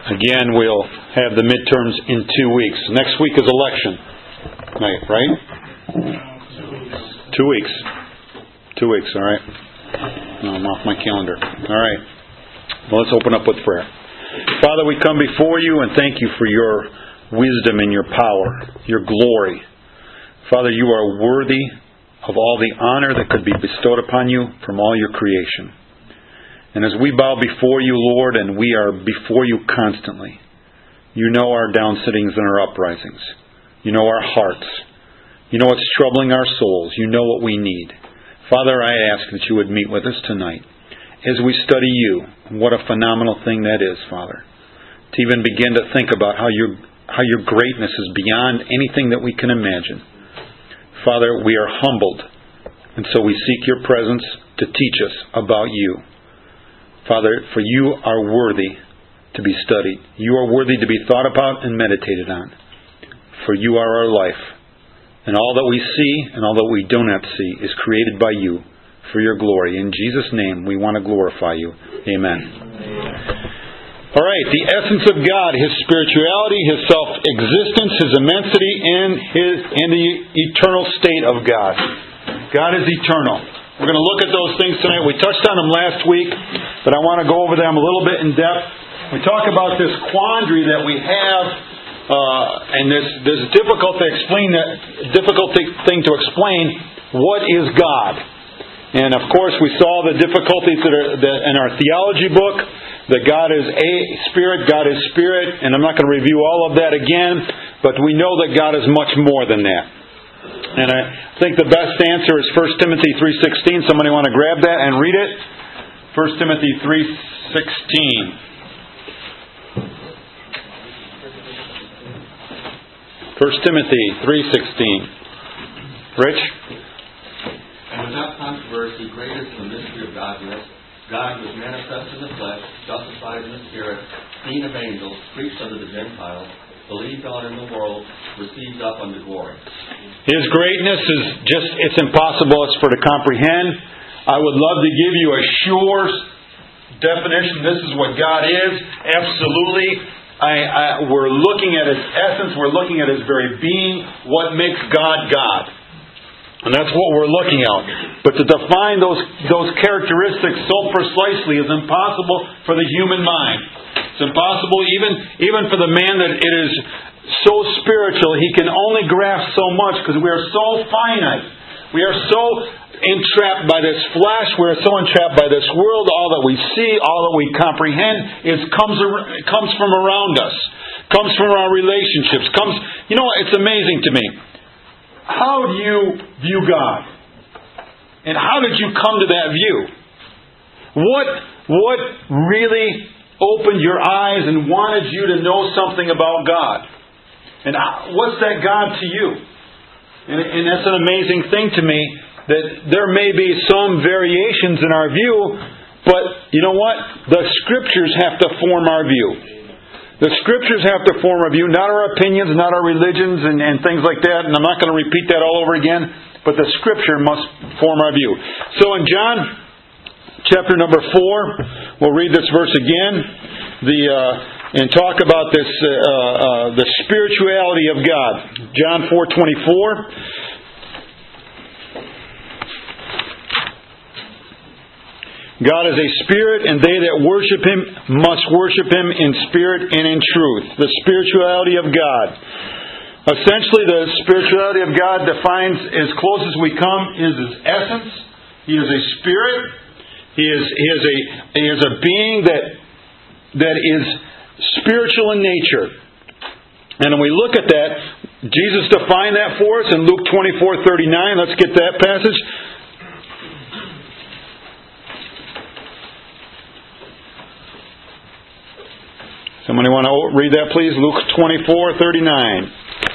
Again, we'll have the midterms in 2 weeks. Next week is election night, right? 2 weeks. 2 weeks, all right. No, I'm off my calendar. All right. Well, let's open up with prayer. Father, we come before you and thank you for your wisdom and your power, your glory. Father, you are worthy of all the honor that could be bestowed upon you from all your creation. And as we bow before you, Lord, and we are before you constantly, you know our downsittings and our uprisings. You know our hearts. You know what's troubling our souls. You know what we need. Father, I ask that you would meet with us tonight as we study you. What a phenomenal thing that is, Father. To even begin to think about how your greatness is beyond anything that we can imagine. Father, we are humbled, and so we seek your presence to teach us about you. Father, for you are worthy to be studied. You are worthy to be thought about and meditated on. For you are our life. And all that we see and all that we do not see is created by you for your glory. In Jesus' name, we want to glorify you. Amen. All right, the essence of God, His spirituality, His self-existence, His immensity, and the eternal state of God. God is eternal. We're going to look at those things tonight. We touched on them last week, but I want to go over them a little bit in depth. We talk about this quandary that we have, and this difficult thing to explain. What is God? And of course, we saw the difficulties that in our theology book. That God is a spirit, God is spirit, and I'm not going to review all of that again, but we know that God is much more than that. And I think the best answer is 1 Timothy 3:16. Somebody want to grab that and read it? 1 Timothy 3:16. 1 Timothy 3:16. Rich? And without controversy, great is the mystery of godliness. God was manifest in the flesh, justified in the spirit, seen of angels, preached unto the Gentiles, believed on in the world, received up unto glory. His greatness is it's impossible for to comprehend. I would love to give you a sure definition. This is what God is. Absolutely. We're looking at His essence. We're looking at His very being. What makes God God? And that's what we're looking at. But to define those characteristics so precisely is impossible for the human mind. It's impossible even for the man that it is so spiritual. He can only grasp so much because we are so finite. We are so entrapped by this flesh. We are so entrapped by this world. All that we see, all that we comprehend comes from around us. Comes from our relationships. It's amazing to me. How do you view God? And how did you come to that view? What really opened your eyes and wanted you to know something about God? And what's that God to you? And that's an amazing thing to me, that there may be some variations in our view, but you know what? The Scriptures have to form our view. The Scriptures have to form our view, not our opinions, not our religions and things like that. And I'm not going to repeat that all over again, but the Scripture must form our view. So in John chapter number 4, we'll read this verse again, and talk about this the spirituality of God. John 4:24. God is a spirit, and they that worship Him must worship Him in spirit and in truth. The spirituality of God. Essentially, the spirituality of God defines, as close as we come, is His essence. He is a spirit. He is a being that is spiritual in nature. And when we look at that, Jesus defined that for us in Luke 24:39. Let's get that passage. Somebody want to read that, please? Luke 24:39.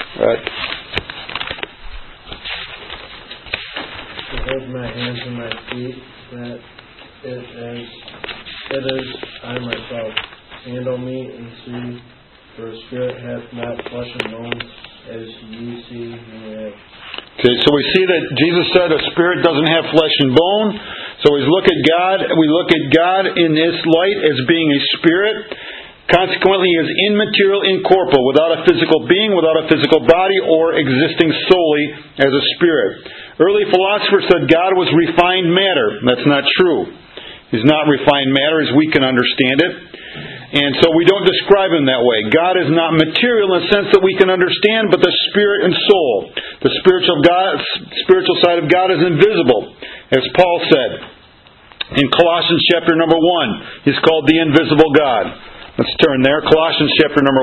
Behold my hands and my feet, that it is I myself. Handle me and see, for a spirit hath not flesh and bone, as ye see me have. Okay, so we see that Jesus said a spirit doesn't have flesh and bone. So we look at God in this light as being a spirit. Consequently, He is immaterial, incorporeal, without a physical being, without a physical body, or existing solely as a spirit. Early philosophers said God was refined matter. That's not true. He's not refined matter as we can understand it. And so we don't describe Him that way. God is not material in the sense that we can understand, but the spirit and soul. The spiritual side of God is invisible, as Paul said in Colossians chapter number 1. He's called the invisible God. Let's turn there. Colossians chapter number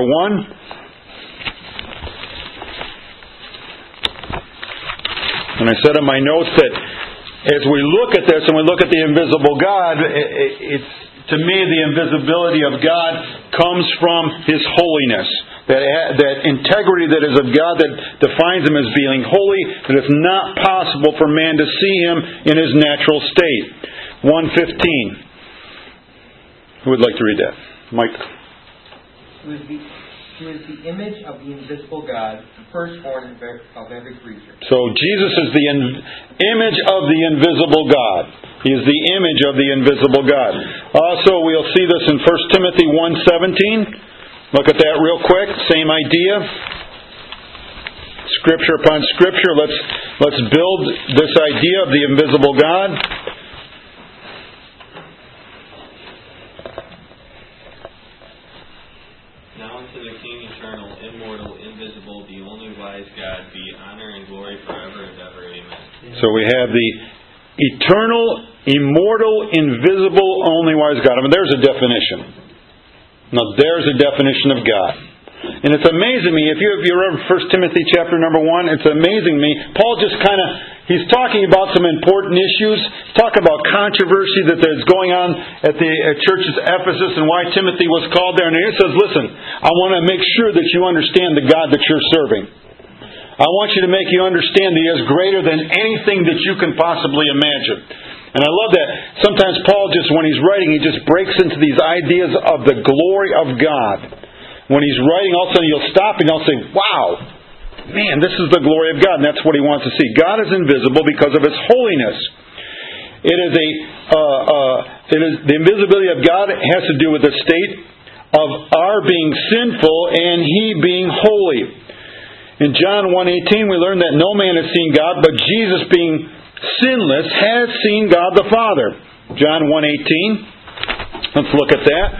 1. And I said in my notes that as we look at this and we look at the invisible God, to me the invisibility of God comes from His holiness. That integrity that is of God that defines Him as being holy, that it's not possible for man to see Him in His natural state. 1:15. Who would like to read that? Mike. Who is the image of the invisible God, the firstborn of every creature. So Jesus is the image of the invisible God. He is the image of the invisible God. Also, we'll see this in 1 Timothy 1:17. Look at that real quick. Same idea. Scripture upon Scripture. Let's build this idea of the invisible God. Now unto the King, eternal, immortal, invisible, the only wise God, be honor and glory forever and ever. Amen. So we have the eternal, immortal, invisible, only wise God. I mean, there's a definition. Now, there's a definition of God. And it's amazing me, if you read 1 Timothy chapter number 1, it's amazing me. Paul just he's talking about some important issues, talking about controversy that is going on at the church of Ephesus and why Timothy was called there. And he says, listen, I want to make sure that you understand the God that you're serving. I want you to make you understand that He is greater than anything that you can possibly imagine. And I love that. Sometimes Paul when he's writing, he just breaks into these ideas of the glory of God. When he's writing, all of a sudden you'll stop and you'll say, wow, man, this is the glory of God. And that's what he wants to see. God is invisible because of His holiness. The invisibility of God has to do with the state of our being sinful and He being holy. In John 1:18 we learn that no man has seen God, but Jesus being sinless has seen God the Father. John 1:18. Let's look at that.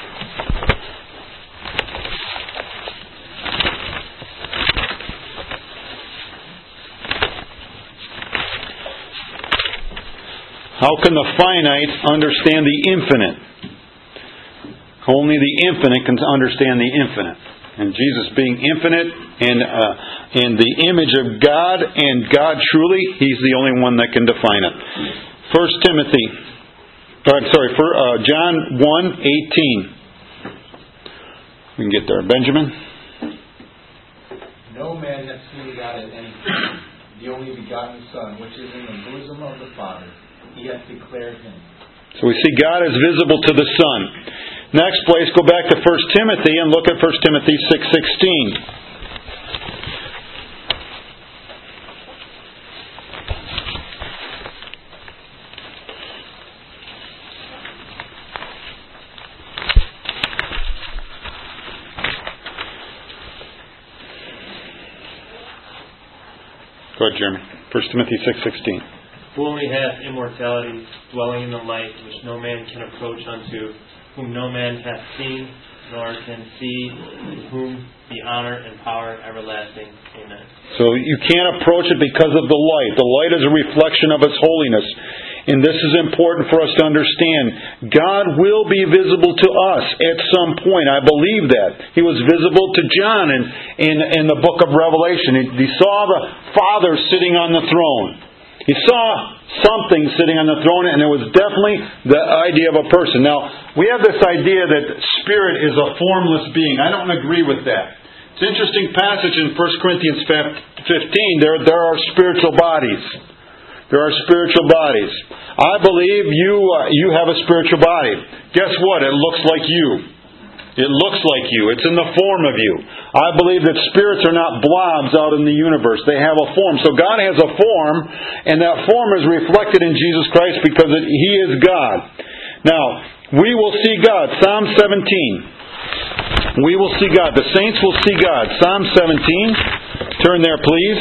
How can the finite understand the infinite? Only the infinite can understand the infinite. And Jesus being infinite and in the image of God and God truly, He's the only one that can define it. John 1:18. We can get there. Benjamin? No man hath seen God at any time. The only begotten Son, which is in the bosom of the Father, He hath declared Him. So we see God is visible to the Son. Next place, go back to 1 Timothy and look at 1 Timothy 6:16. Go ahead, Jeremy. 1 Timothy 6:16. Who only hath immortality, dwelling in the light, which no man can approach unto, whom no man hath seen, nor can see, to whom be honor and power everlasting. Amen. So you can't approach it because of the light. The light is a reflection of His holiness. And this is important for us to understand. God will be visible to us at some point. I believe that. He was visible to John in the book of Revelation. He saw the Father sitting on the throne. He saw something sitting on the throne, and it was definitely the idea of a person. Now, we have this idea that spirit is a formless being. I don't agree with that. It's an interesting passage in 1 Corinthians 15. There are spiritual bodies. There are spiritual bodies. I believe you have a spiritual body. Guess what? It looks like you. It looks like you. It's in the form of you. I believe that spirits are not blobs out in the universe. They have a form. So God has a form, and that form is reflected in Jesus Christ because He is God. Now, we will see God. Psalm 17. We will see God. The saints will see God. Psalm 17. Turn there, please.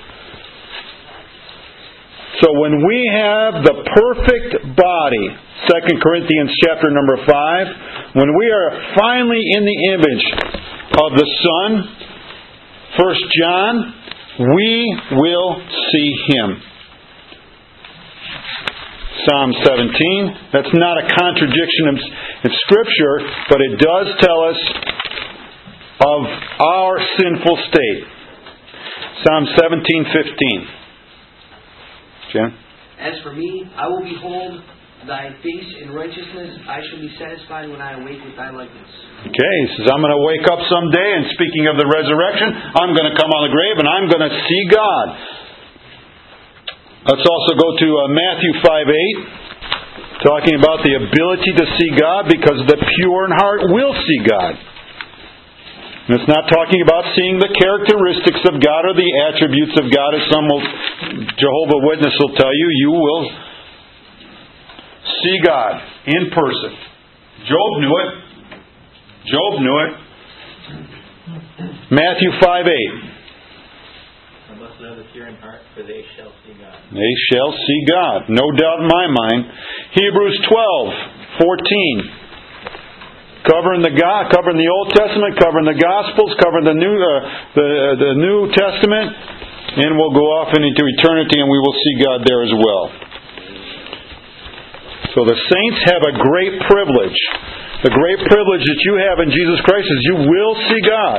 So when we have the perfect body, 2 Corinthians chapter number 5, when we are finally in the image of the Son, 1 John, we will see Him. Psalm 17. That's not a contradiction of Scripture, but it does tell us of our sinful state. Psalm 17:15. Jen? As for me, I will behold thy face in righteousness. I shall be satisfied when I awake with thy likeness. Okay, he says, I'm going to wake up someday, and speaking of the resurrection, I'm going to come out of the grave and I'm going to see God. Let's also go to Matthew 5:8, talking about the ability to see God, because the pure in heart will see God. And it's not talking about seeing the characteristics of God or the attributes of God, as some Jehovah Witness will tell you. You will see God in person. Job knew it. Job knew it. Matthew 5:8. Blessed are the pure in heart, for they shall see God. They shall see God. No doubt in my mind. Hebrews 12:14. Covering the Old Testament, covering the Gospels, covering the New Testament, and we'll go off into eternity and we will see God there as well. So the saints have a great privilege. The great privilege that you have in Jesus Christ is you will see God.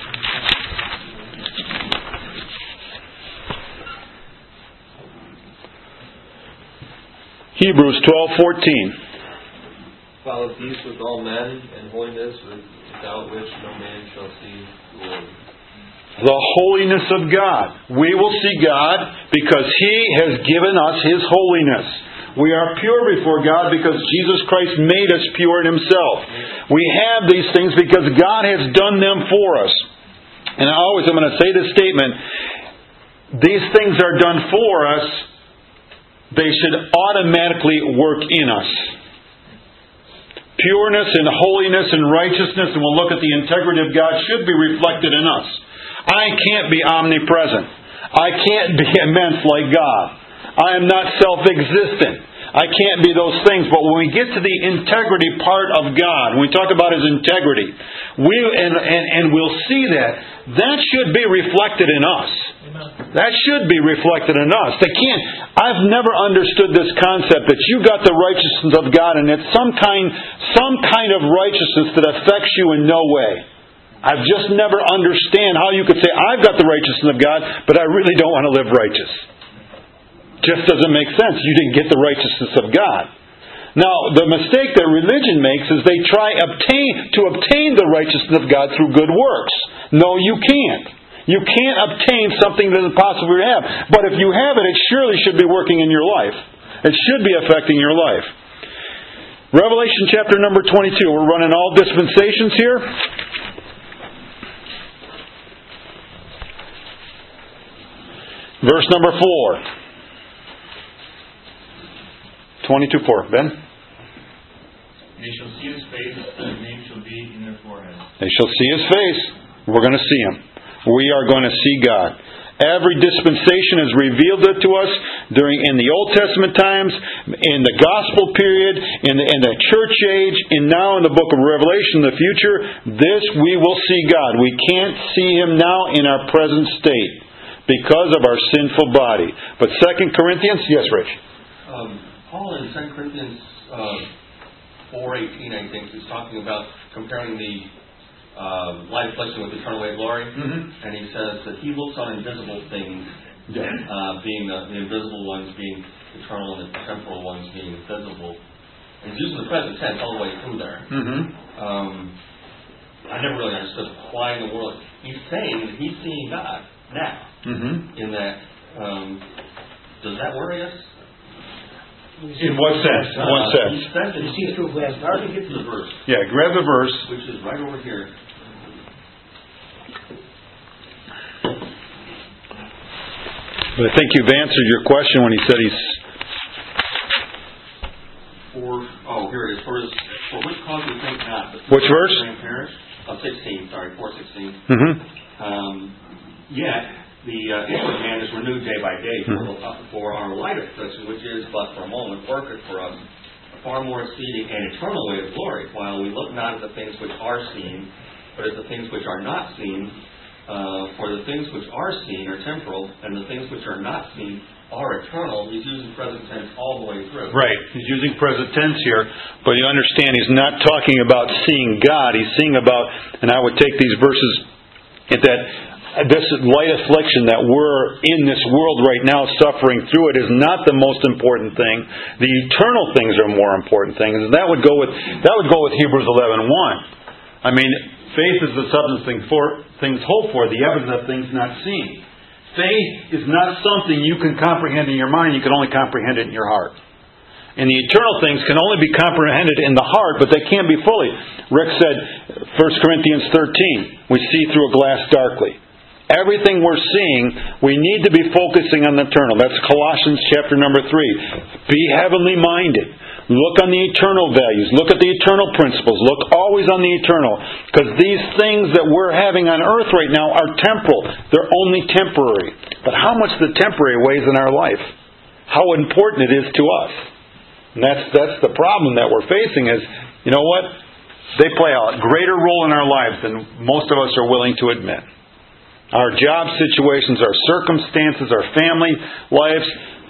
Hebrews 12:14. Follow peace with all men, and holiness, without which no man shall see the Lord. The holiness of God. We will see God because He has given us His holiness. We are pure before God because Jesus Christ made us pure in Himself. We have these things because God has done them for us. And I'm going to say this statement. These things are done for us. They should automatically work in us. Pureness and holiness and righteousness, and we'll look at the integrity of God, should be reflected in us. I can't be omnipresent. I can't be immense like God. I am not self-existent. I can't be those things. But when we get to the integrity part of God, when we talk about His integrity, we'll see that should be reflected in us. That should be reflected in us. I've never understood this concept that you got the righteousness of God and it's some kind of righteousness that affects you in no way. I've just never understand how you could say, I've got the righteousness of God, but I really don't want to live righteous. Just doesn't make sense. You didn't get the righteousness of God. Now, the mistake that religion makes is they try to obtain the righteousness of God through good works. No, you can't. You can't obtain something that is impossible to have. But if you have it, it surely should be working in your life. It should be affecting your life. Revelation chapter number 22. We're running all dispensations here. Verse number 4. 22:4. Ben? They shall see His face, and His name shall be in their foreheads. They shall see His face. We're going to see Him. We are going to see God. Every dispensation is revealed to us in the Old Testament times, in the Gospel period, in the church age, and now in the book of Revelation in the future. This we will see God. We can't see Him now in our present state because of our sinful body. But 2 Corinthians, yes, Rich? Paul in 2 Corinthians 4:18, I think, is talking about comparing the life blessing with eternal way of glory. Mm-hmm. And he says that he looks on invisible things, being the invisible ones being eternal and the temporal ones being visible. And he's using the present tense all the way through there. Mm-hmm. I never really understood why in the world he's saying that he's seeing God now. Mm-hmm. In that, does that worry us? In what sense? In what sense? He says that he sees through glass. Now to get to the verse. Yeah, grab the verse. Which is right over here. But I think you've answered your question when he said he's... Here it is. For which cause we think not. Which verse? 16. Yet, the inward man is renewed day by day for our light affliction, which is but for a moment, worketh for us a far more exceeding and eternal weight of glory, while we look not at the things which are seen, but at the things which are not seen. For the things which are seen are temporal, and the things which are not seen are eternal. He's using present tense all the way through. Right. He's using present tense here, but you understand he's not talking about seeing God. He's seeing about, and I would take these verses at that, this light affliction that we're in this world right now suffering through it is not the most important thing. The eternal things are more important things. And that would go with Hebrews 11:1. I mean, faith is the substance of things hoped for, the evidence of things not seen. Faith is not something you can comprehend in your mind. You can only comprehend it in your heart. And the eternal things can only be comprehended in the heart, but they can't be fully. Rick said, 1 Corinthians 13, we see through a glass darkly. Everything we're seeing, we need to be focusing on the eternal. That's Colossians chapter number 3. Be heavenly minded. Look on the eternal values. Look at the eternal principles. Look always on the eternal. Because these things that we're having on earth right now are temporal. They're only temporary. But how much the temporary weighs in our life? How important it is to us. And that's the problem that we're facing is, you know what? They play a greater role in our lives than most of us are willing to admit. Our job situations, our circumstances, our family lives.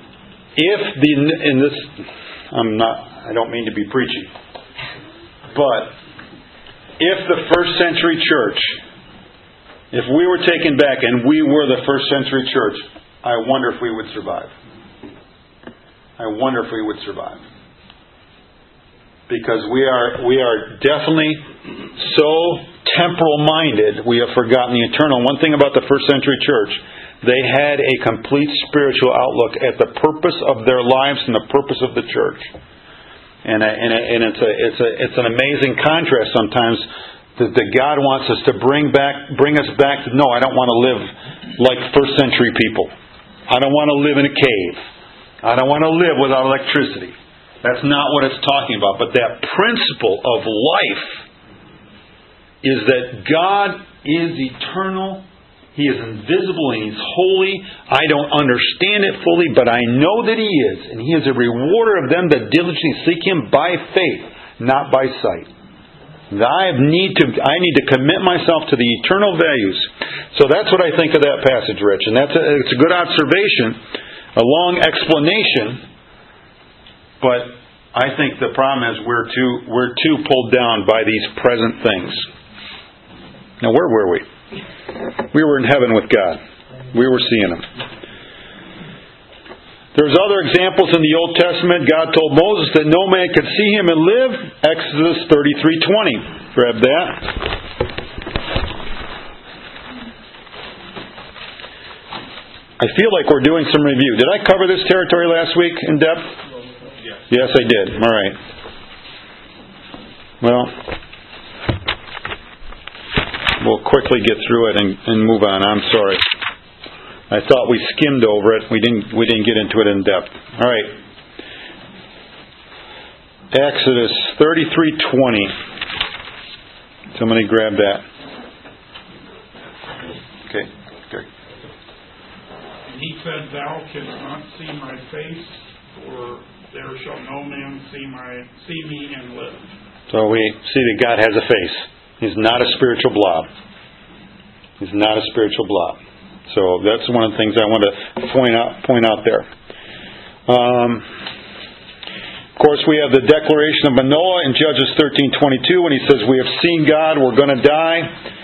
I don't mean to be preachy, but if the first century church, if we were taken back and we were the first century church, I wonder if we would survive. I wonder if we would survive. Because we are definitely so temporal-minded, we have forgotten the eternal. One thing about the first century church, they had a complete spiritual outlook at the purpose of their lives and the purpose of the church. And it's an amazing contrast sometimes that God wants us to bring us back to, no, I don't want to live like first century people. I don't want to live in a cave. I don't want to live without electricity. That's not what it's talking about. But that principle of life is that God is eternal. He is invisible and He's holy. I don't understand it fully, but I know that He is. And He is a rewarder of them that diligently seek Him by faith, not by sight. I need to commit myself to the eternal values. So that's what I think of that passage, Rich. And it's a good observation, a long explanation. But I think the problem is we're too pulled down by these present things. Now, where were we? We were in heaven with God. We were seeing Him. There's other examples in the Old Testament. God told Moses that no man could see Him and live. Exodus 33:20. Grab that. I feel like we're doing some review. Did I cover this territory last week in depth? Yes, I did. All right. Well, we'll quickly get through it and move on. I'm sorry. I thought we skimmed over it. We didn't get into it in depth. All right. Exodus 33:20. Somebody grab that. Okay. He said, "Thou canst not see my face, for there shall no man see me and live." So we see that God has a face. He's not a spiritual blob. He's not a spiritual blob. So that's one of the things I want to point out there. Of course, we have the declaration of Manoah in Judges 13:22 when he says, "We have seen God, we're going to die."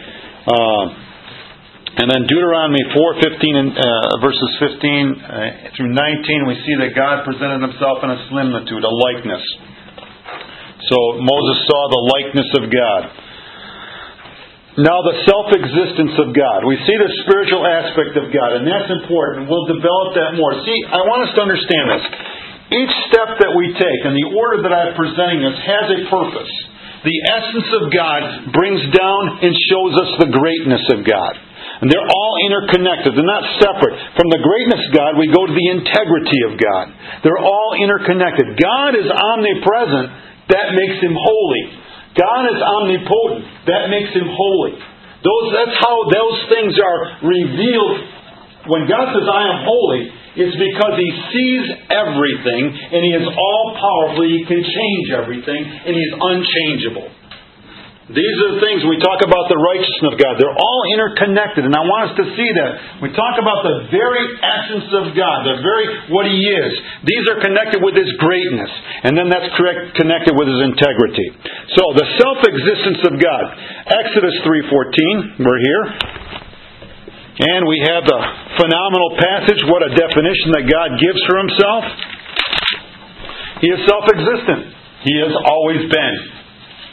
And then Deuteronomy 4:15 and verses 15 through 19, we see that God presented Himself in a similitude, a likeness. So Moses saw the likeness of God. Now the self-existence of God. We see the spiritual aspect of God, and that's important. We'll develop that more. See, I want us to understand this. Each step that we take, and the order that I'm presenting this, has a purpose. The essence of God brings down and shows us the greatness of God. And they're all interconnected. They're not separate. From the greatness of God, we go to the integrity of God. They're all interconnected. God is omnipresent. That makes Him holy. God is omnipotent. That makes Him holy. That's how those things are revealed. When God says, I am holy, it's because He sees everything, and He is all-powerful. He can change everything, and He is unchangeable. These are the things when we talk about the righteousness of God. They're all interconnected, and I want us to see that. We talk about the very essence of God, the very what He is. These are connected with His greatness, and then that's connected with His integrity. So, the self-existence of God. Exodus 3:14, we're here. And we have the phenomenal passage, what a definition that God gives for Himself. He is self-existent. He has always been.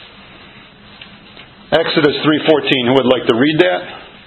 Exodus 3:14. Who would like to read that?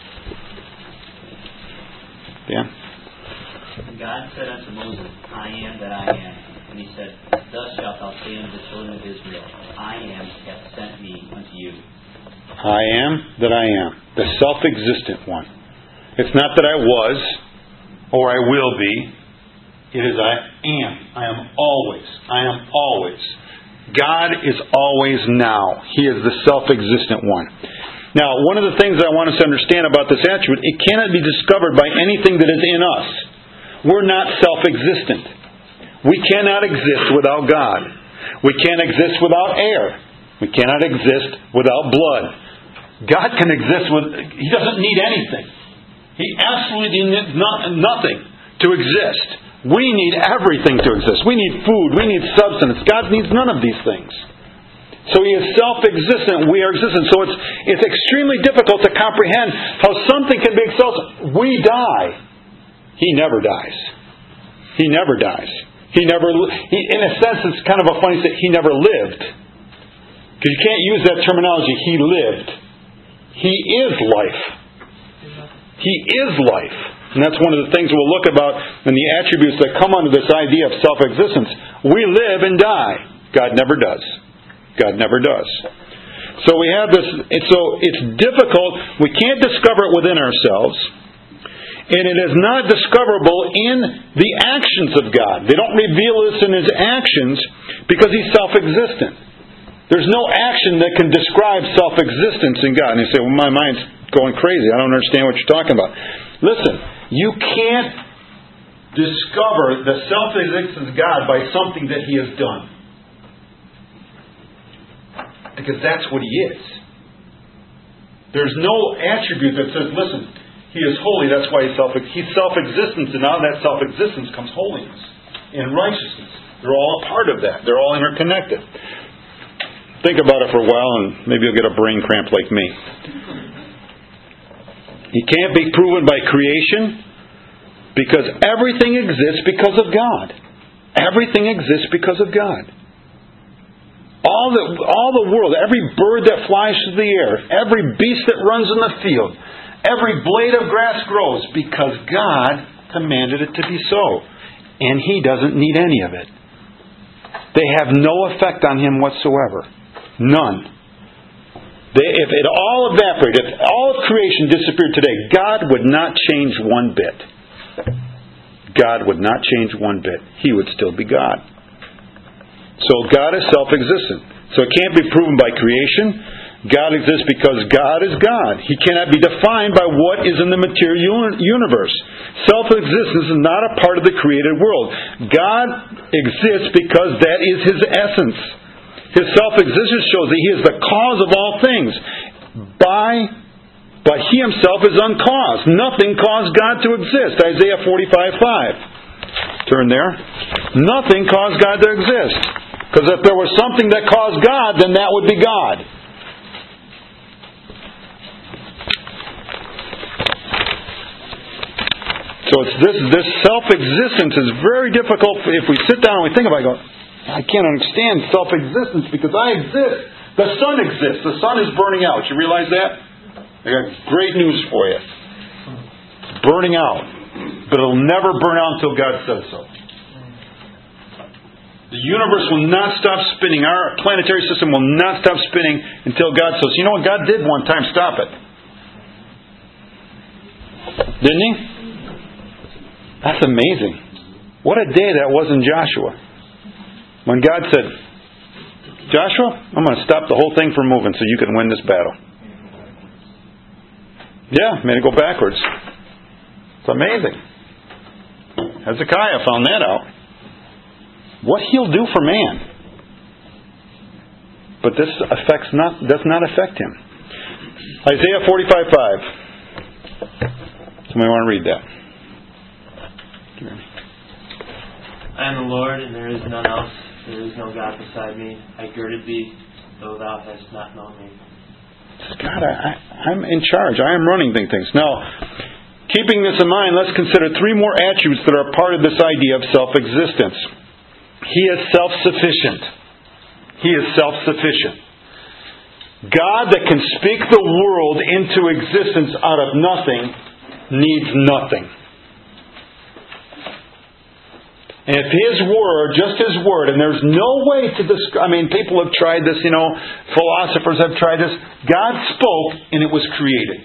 Dan? God said unto Moses, I am that I am. And He said, Thus shalt thou say unto the children of Israel, I am hath sent me unto you. I am that I am. The self-existent one. It's not that I was or I will be. It is I am. I am always. I am always. God is always now. He is the self-existent one. Now, one of the things I want us to understand about this attribute, it cannot be discovered by anything that is in us. We're not self-existent. We cannot exist without God. We can't exist without air. We cannot exist without blood. God can exist He doesn't need anything. He absolutely needs nothing to exist. We need everything to exist. We need food. We need substance. God needs none of these things. So He is self-existent. We are existent. So it's extremely difficult to comprehend how something can be exalted. We die. He never dies. He never dies. In a sense, it's kind of a funny thing. He never lived. Because you can't use that terminology. He lived. He is life. He is life. And that's one of the things we'll look about in the attributes that come under this idea of self-existence. We live and die. God never does. God never does. So we have this. So it's difficult. We can't discover it within ourselves. And it is not discoverable in the actions of God. They don't reveal this in His actions because He's self-existent. There's no action that can describe self-existence in God. And you say, well, my mind's going crazy. I don't understand what you're talking about. Listen, you can't discover the self-existence of God by something that He has done. Because that's what He is. There's no attribute that says, listen, He is holy, that's why He's self-existence, and out of that self-existence comes holiness and righteousness. They're all a part of that. They're all interconnected. Think about it for a while and maybe you'll get a brain cramp like me. He can't be proven by creation because everything exists because of God. Everything exists because of God. All the world, every bird that flies through the air, every beast that runs in the field, every blade of grass grows because God commanded it to be so. And He doesn't need any of it. They have no effect on Him whatsoever. None. If it all evaporated, if all of creation disappeared today, God would not change one bit. God would not change one bit. He would still be God. So God is self-existent. So it can't be proven by creation. God exists because God is God. He cannot be defined by what is in the material universe. Self-existence is not a part of the created world. God exists because that is His essence. His self-existence shows that He is the cause of all things. But He Himself is uncaused. Nothing caused God to exist. Isaiah 45:5. Turn there. Nothing caused God to exist. Because if there was something that caused God, then that would be God. So it's this self-existence is very difficult if we sit down and we think about it. I go, I can't understand self-existence because I exist. The sun exists. The sun is burning out. You realize that? I got great news for you. It's burning out. But it'll never burn out until God says so. The universe will not stop spinning. Our planetary system will not stop spinning until God says, you know what God did one time? Stop it. Didn't He? That's amazing. What a day that was in Joshua. When God said, Joshua, I'm going to stop the whole thing from moving so you can win this battle. Yeah, made it go backwards. It's amazing. Hezekiah found that out. What He'll do for man. But this does not affect him. Isaiah 45:5. Somebody want to read that? I am the Lord, and there is none else. There is no God beside me. I girded thee, though thou hast not known me. God, I'm in charge. I am running things. Now, keeping this in mind, let's consider 3 more attributes that are part of this idea of self-existence. He is self-sufficient. He is self-sufficient. God that can speak the world into existence out of nothing needs nothing. And if His Word, just His Word, and there's no way to describe, people have tried this, philosophers have tried this. God spoke and it was created.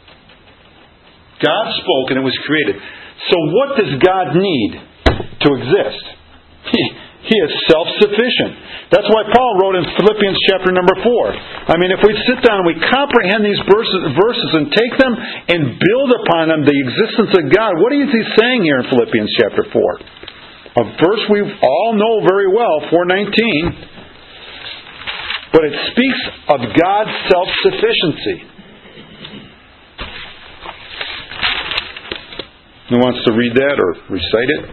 God spoke and it was created. So what does God need to exist? He is self-sufficient. That's why Paul wrote in Philippians chapter number 4. If we sit down and we comprehend these verses and take them and build upon them the existence of God, what is he saying here in Philippians chapter 4? A verse we all know very well, 4:19. But it speaks of God's self-sufficiency. Who wants to read that or recite it?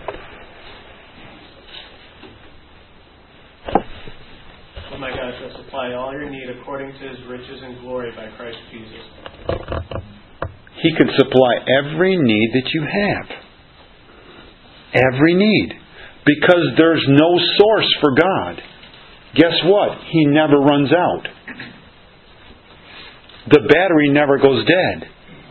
Oh my God shall supply all your need according to His riches and glory by Christ Jesus. He can supply every need that you have. Every need. Because there's no source for God. Guess what? He never runs out. The battery never goes dead.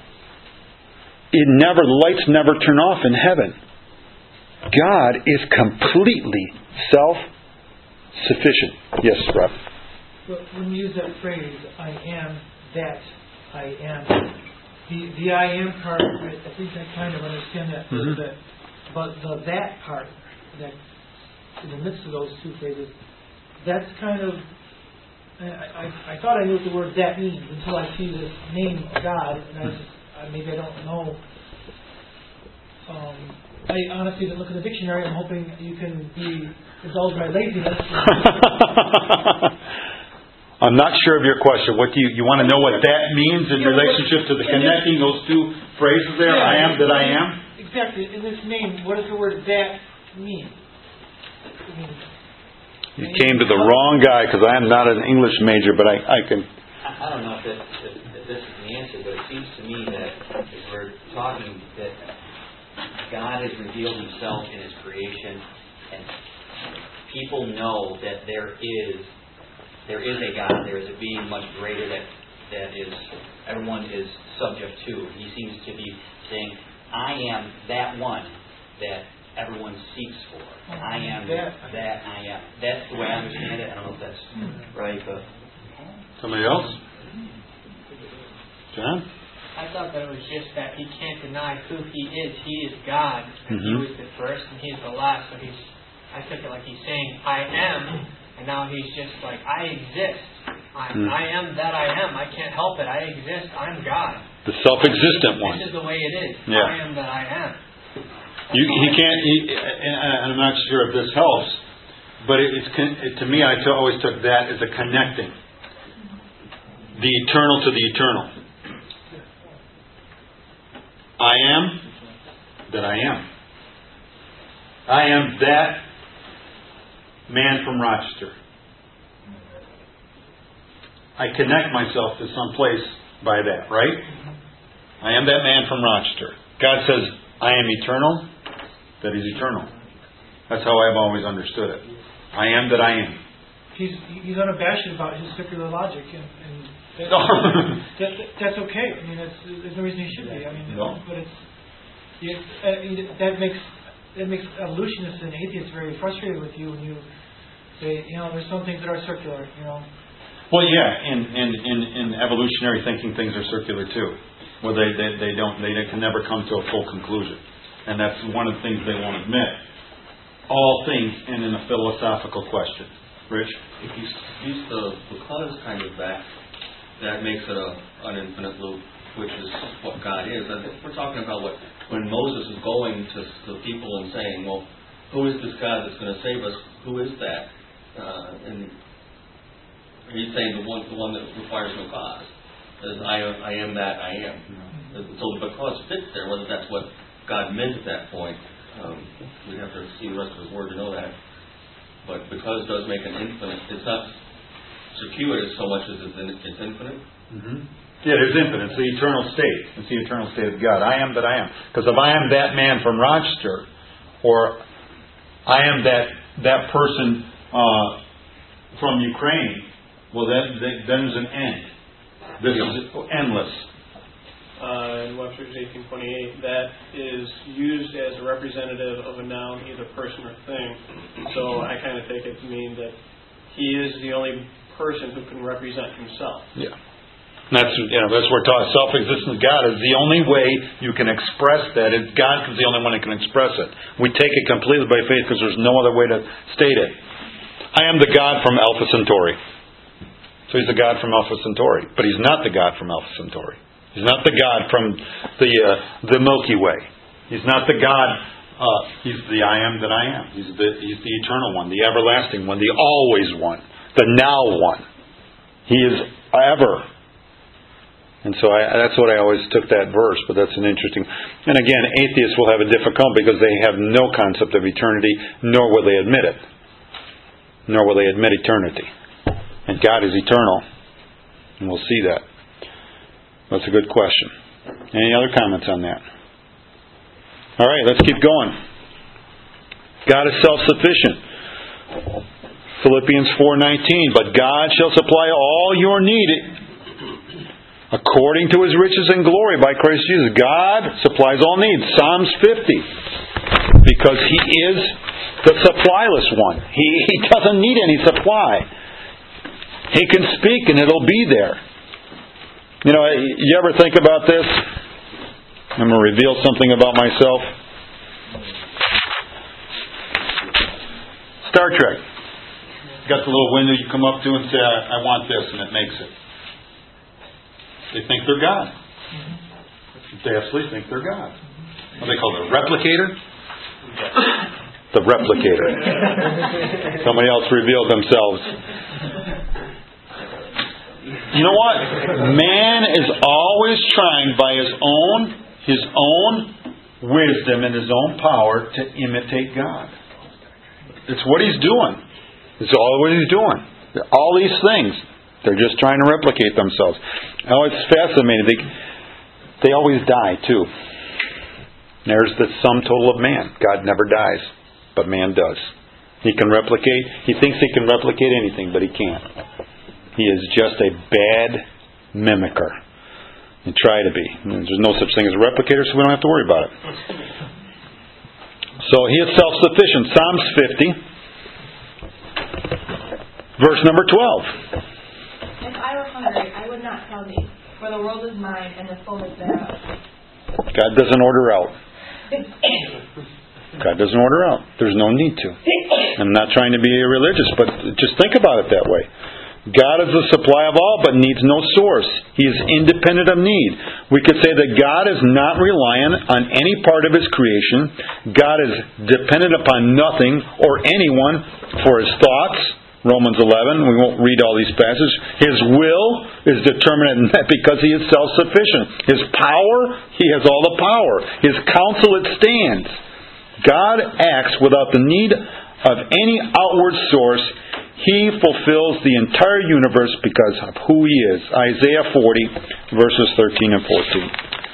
The lights never turn off in heaven. God is completely self-sufficient. Yes, Rob? When you use that phrase, I am that I am, the I am part, I think I kind of understand that. Mm-hmm. But the that part, that in the midst of those 2 phrases, that's kind of, I thought I knew what the word that means until I see this name of God, and maybe I don't know. I honestly didn't look at the dictionary. I'm hoping you can indulge my laziness. I'm not sure of your question. What do you want to know what that means in relationship to the connecting those 2 phrases there? Yeah, I am that I am? Exactly. In this name, what does the word that mean? You came to the wrong guy because I am not an English major, but I can... I don't know if this is the answer, but it seems to me that as we're talking that God has revealed Himself in His creation, and people know that there is a God, there is a being much greater that everyone is subject to. He seems to be saying, I am that one that everyone seeks for. I am that I am. That's the way I understand it. I don't know if that's right, but... Somebody else? John? I thought that it was just that He can't deny who He is. He is God. And He was the first and He's the last. So I took it like He's saying, I am, and now He's just like, I exist. I am that I am. I can't help it. I exist. I'm God. The self-existent one. This is the way it is. Yeah. I am that I am. He can't, and I'm not sure if this helps, but to me, I always took that as a connecting. The eternal to the eternal. I am that I am. I am that man from Rochester. I connect myself to some place by that, right? I am that man from Rochester. God says, I am eternal, that He's eternal. That's how I've always understood it. I am that I am. He's unabashed about his circular logic, and that's okay. There's no reason he should be. But that makes evolutionists and atheists very frustrated with you when you say, there's some things that are circular. Well, yeah, in evolutionary thinking, things are circular too. Well, they can never come to a full conclusion, and that's one of the things they won't admit. All things end in a philosophical question. Rich, if you use the cause kind of back, that makes it an infinite loop, which is what God is. I think we're talking about when Moses is going to the people and saying, well, who is this God that's going to save us? Who is that? And he's saying the one that requires no cause. As I am that I am. So the because fits there, whether that's what God meant at that point. We'd have to see the rest of his word to know that. But because does make an infinite. It's not circuitous so much as it's infinite. Mm-hmm. Yeah, there's infinite. It's the eternal state. It's the eternal state of God. I am that I am. Because if I am that man from Rochester, or I am that person from Ukraine, well, then there's an end. This is endless. In Webster's 1828, that is used as a representative of a noun, either person or thing. So I kind of take it to mean that he is the only person who can represent himself. Yeah. That's what we're talking. Self-existent God is the only way you can express that. God is the only one that can express it. We take it completely by faith because there's no other way to state it. I am the God from Alpha Centauri. So he's the God from Alpha Centauri, but he's not the God from Alpha Centauri. He's not the God from the Milky Way. He's not the God. He's the I am that I am. He's the eternal one, the everlasting one, the always one, the now one. He is ever. And so that's what I always took that verse. But that's an interesting. And again, atheists will have a difficulty because they have no concept of eternity, nor will they admit it. Nor will they admit eternity. And God is eternal, and we'll see that. That's a good question. Any other comments on that? All right, let's keep going. God is self-sufficient. Philippians 4:19. But God shall supply all your need according to His riches and glory by Christ Jesus. God supplies all needs. Psalms 50. Because He is the supplyless one. He doesn't need any supply. He can speak and it'll be there. You know, you ever think about this? I'm going to reveal something about myself. Star Trek. Got the little window you come up to and say, I want this, and it makes it. They think they're God. They absolutely think they're God. What do they call it? A replicator? The replicator. Somebody else revealed themselves. You know what? Man is always trying by his own wisdom and his own power to imitate God. It's what he's doing. It's all what he's doing. All these things, they're just trying to replicate themselves. Oh, it's fascinating. They always die too. There's the sum total of man. God never dies, but man does. He can replicate. He thinks he can replicate anything, but he can't. He is just a bad mimicker. And try to be. There's no such thing as a replicator, so we don't have to worry about it. So he is self-sufficient. Psalms 50, verse number 12. If I were hungry, I would not tell thee, for the world is mine and the fullness thereof. God doesn't order out. God doesn't order out. There's no need to. I'm not trying to be religious, but just think about it that way. God is the supply of all, but needs no source. He is independent of need. We could say that God is not reliant on any part of His creation. God is dependent upon nothing or anyone for His thoughts. Romans 11, we won't read all these passages. His will is determinate because He is self-sufficient. His power, He has all the power. His counsel, it stands. God acts without the need of any outward source. He fulfills the entire universe because of who He is. Isaiah 40, verses 13 and 14.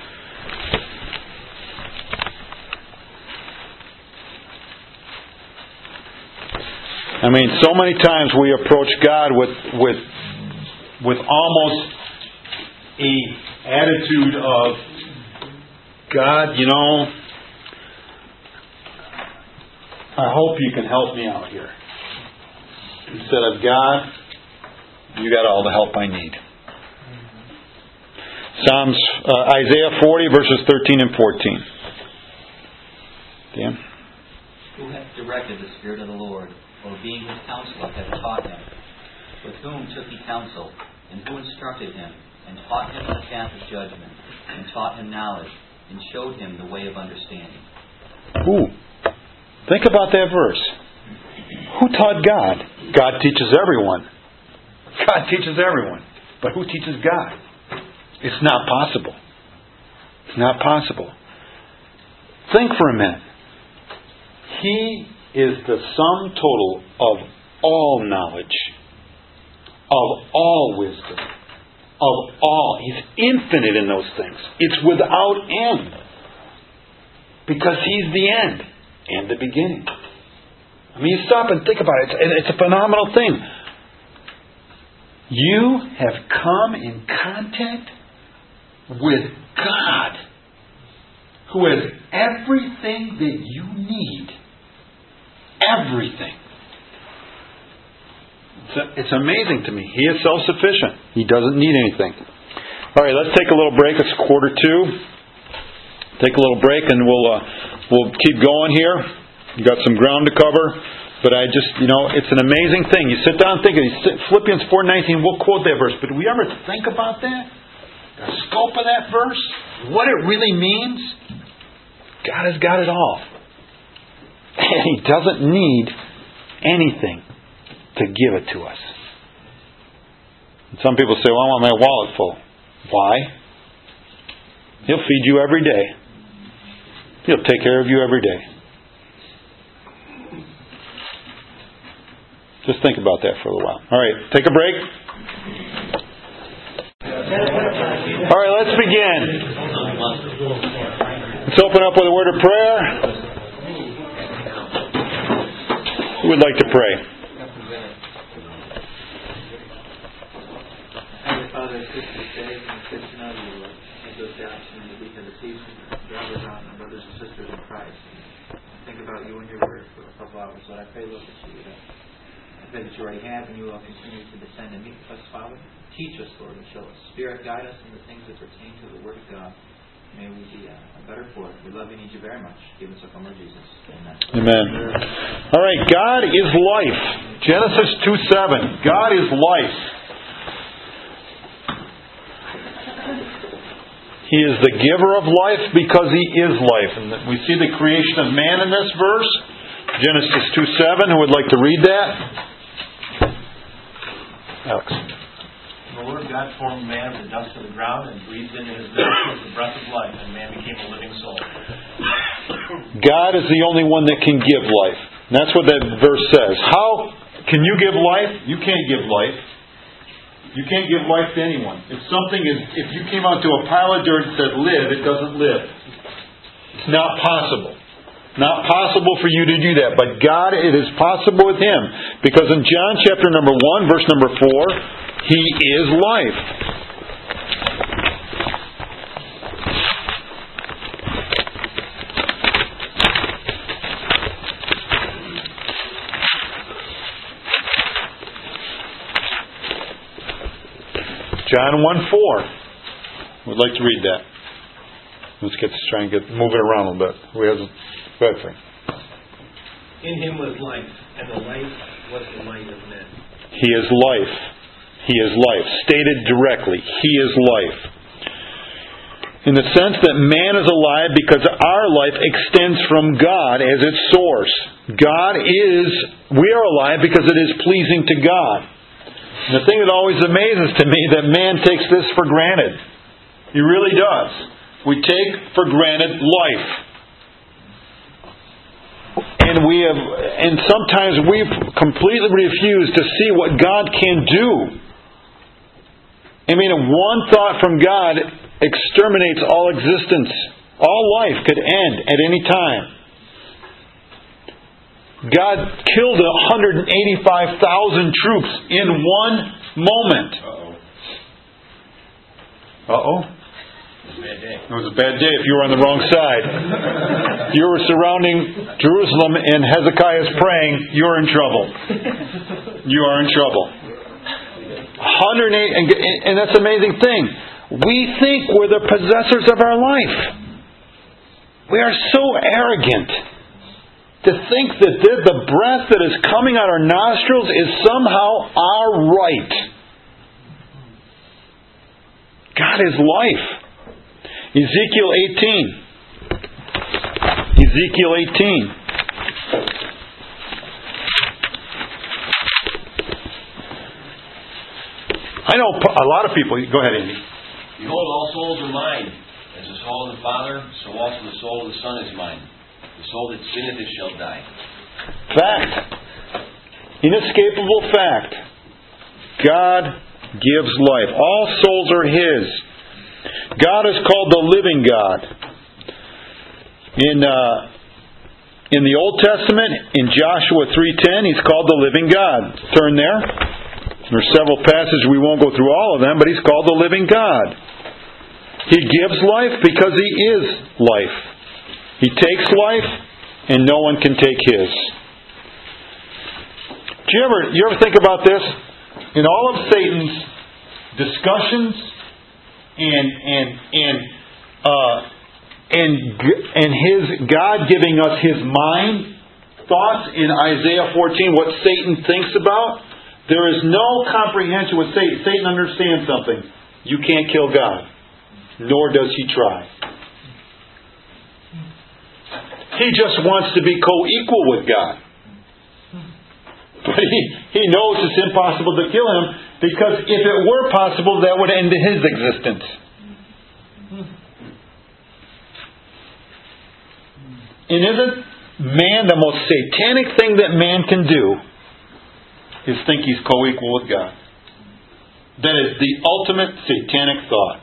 I mean, so many times we approach God with almost a attitude of, God, you know, I hope you can help me out here. Instead of, God, you got all the help I need. Isaiah 40, verses 13 and 14. Dan? Who hath directed the Spirit of the Lord, or being His counselor hath taught him? With whom took he counsel, and who instructed him, and taught him the path of judgment, and taught him knowledge, and showed him the way of understanding. Ooh. Think about that verse. Who taught God? God teaches everyone. God teaches everyone. But who teaches God? It's not possible. It's not possible. Think for a minute. He is the sum total of all knowledge, of all wisdom, of all. He's infinite in those things. It's without end. Because He's the end and the beginning. I mean, you stop and think about it. It's a phenomenal thing. You have come in contact with God, who has everything that you need. Everything. It's amazing to me. He is self-sufficient. He doesn't need anything. All right, let's take a little break. It's 1:45. Take a little break, and we'll keep going here. We've got some ground to cover. But I just, it's an amazing thing. You sit down and think of it. Philippians 4:19, we'll quote that verse. But do we ever think about that? The scope of that verse? What it really means? God has got it all. And He doesn't need anything to give it to us. And some people say, well, I want my wallet full. Why? He'll feed you every day. He'll take care of you every day. Just think about that for a little while. All right, take a break. All right, let's begin. Let's open up with a word of prayer. Who would like to pray? Heavenly Father, I assist this day and assist another, Lord. Make those doubts and the weak and the peace and brothers and brothers and sisters in Christ. Think about you and your word for a couple hours, Lord. I pray, Lord, that you would. I pray that you already have and you will continue to descend and meet with us, Father. Teach us, Lord, and show us. Spirit, guide us in the things that pertain to the Word of God. May we be better for it. We love you and need you very much. Give us a Lord Jesus. Amen. Amen. All right, God is life. Genesis 2:7. God is life. He is the giver of life because He is life. And we see the creation of man in this verse. Genesis 2:7. Who would like to read that? Alex. The Lord God formed man of the dust of the ground and breathed into his nostrils the breath of life, and man became a living soul. God is the only one that can give life. And that's what that verse says. How can you give life? You can't give life. You can't give life to anyone. If you came onto a pile of dirt and said live, it doesn't live. It's not possible. Not possible for you to do that. But God, it is possible with Him. Because in John chapter number 1, verse number 4, He is life. John 1:4. Would like to read that. Let's try and move it around a little bit. Go ahead, Frank. In Him was life, and the life was the light of men. He is life. He is life. Stated directly, He is life. In the sense that man is alive because our life extends from God as its source. We are alive because it is pleasing to God. And the thing that always amazes to me that man takes this for granted. He really does. We take for granted life. And sometimes we've completely refused to see what God can do. I mean, one thought from God exterminates all existence. All life could end at any time. God killed 185,000 troops in one moment. Uh-oh. It was a bad day if you were on the wrong side. You were surrounding Jerusalem and Hezekiah is praying, you're in trouble. You are in trouble. 108, and that's an amazing thing. We think we're the possessors of our life. We are so arrogant to think that the breath that is coming out our nostrils is somehow our right. God is life. Ezekiel 18. Ezekiel 18. I know a lot of people... Go ahead, Andy. Behold, all souls are mine. As the soul of the Father, so also the soul of the Son is mine. The soul that sinneth it shall die. Fact. Inescapable fact. God gives life. All souls are His. God is called the living God. In the Old Testament, in Joshua 3:10, He's called the living God. Turn there. There are several passages, we won't go through all of them, but He's called the living God. He gives life because He is life. He takes life, and no one can take His. Do you ever think about this? In all of Satan's discussions and his God giving us His mind thoughts in Isaiah 14, what Satan thinks about, there is no comprehension with Satan. Satan understands something. You can't kill God, nor does he try. He just wants to be co-equal with God. But he knows it's impossible to kill Him, because if it were possible, that would end His existence. And isn't man the most satanic thing that man can do is think he's co-equal with God? That is the ultimate satanic thought.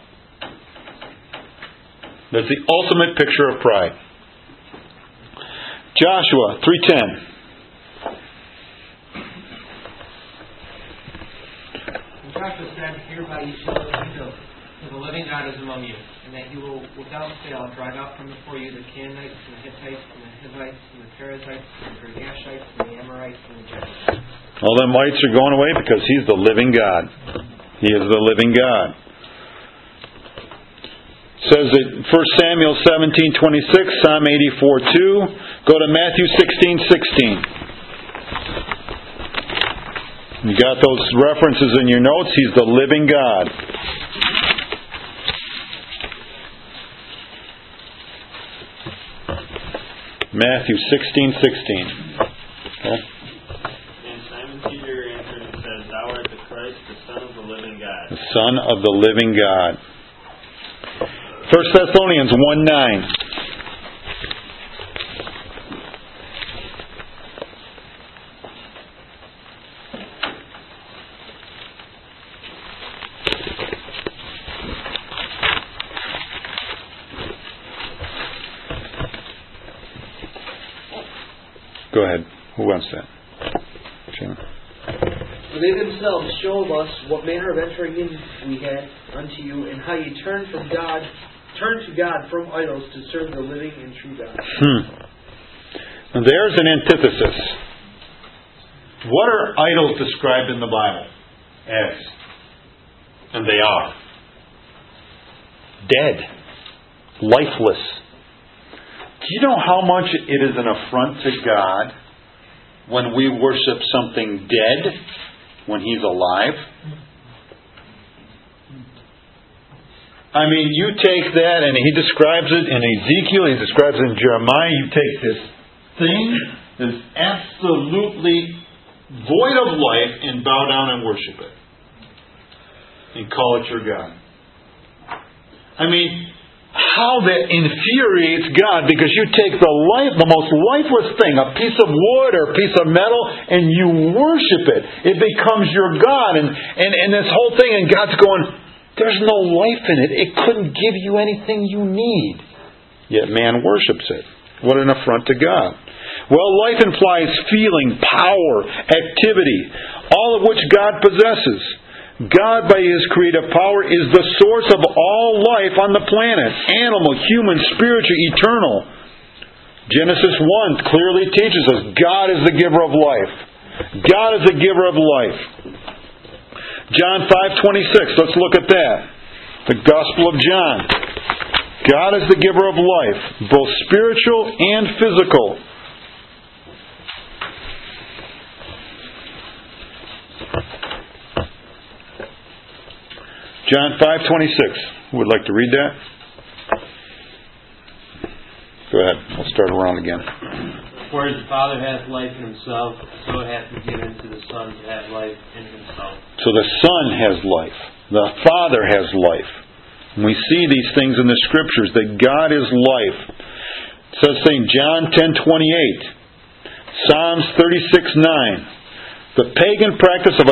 That's the ultimate picture of pride. Joshua 3:10. Joshua said, hereby you shall know that the living God is among you, and that He will without fail drive out from before you the Canaanites, and the Hittites, and the Hivites, and the Perizzites, and the Girgashites, and the Amorites, and the Jebusites. All them lights are going away because He's the living God. He is the living God. It says that 1 Samuel 17:26, Psalm 84:2. Go to Matthew 16:16. You got those references in your notes. He's the living God. Matthew 16:16. Okay. And Simon Peter answered and said, Thou art the Christ, the Son of the living God. The Son of the living God. 1 Thessalonians 1:9. Go ahead. Who wants that? Jim. For they themselves show us what manner of entering in we had unto you, and how ye turned to God from idols to serve the living and true God. Now there's an antithesis. What are idols described in the Bible as? And they are. Dead. Lifeless. Do you know how much it is an affront to God when we worship something dead when He's alive? I mean, you take that, and He describes it in Ezekiel, He describes it in Jeremiah. You take this thing that's absolutely void of life and bow down and worship it. And call it your God. I mean, how that infuriates God, because you take the most lifeless thing, a piece of wood or a piece of metal, and you worship it. It becomes your God. And this whole thing, and God's going, there's no life in it. It couldn't give you anything you need. Yet man worships it. What an affront to God. Well, life implies feeling, power, activity, all of which God possesses. God, by His creative power, is the source of all life on the planet. Animal, human, spiritual, eternal. Genesis 1 clearly teaches us God is the giver of life. God is the giver of life. John 5:26, let's look at that. The Gospel of John. God is the giver of life, both spiritual and physical. John 5:26. Who would like to read that? Go ahead. We'll start around again. For as the Father hath life in himself, so hath he given to the Son to have life in himself. So the Son has life. The Father has life. And we see these things in the Scriptures, that God is life. It says in John 10:28, Psalms 36:9, the pagan practice of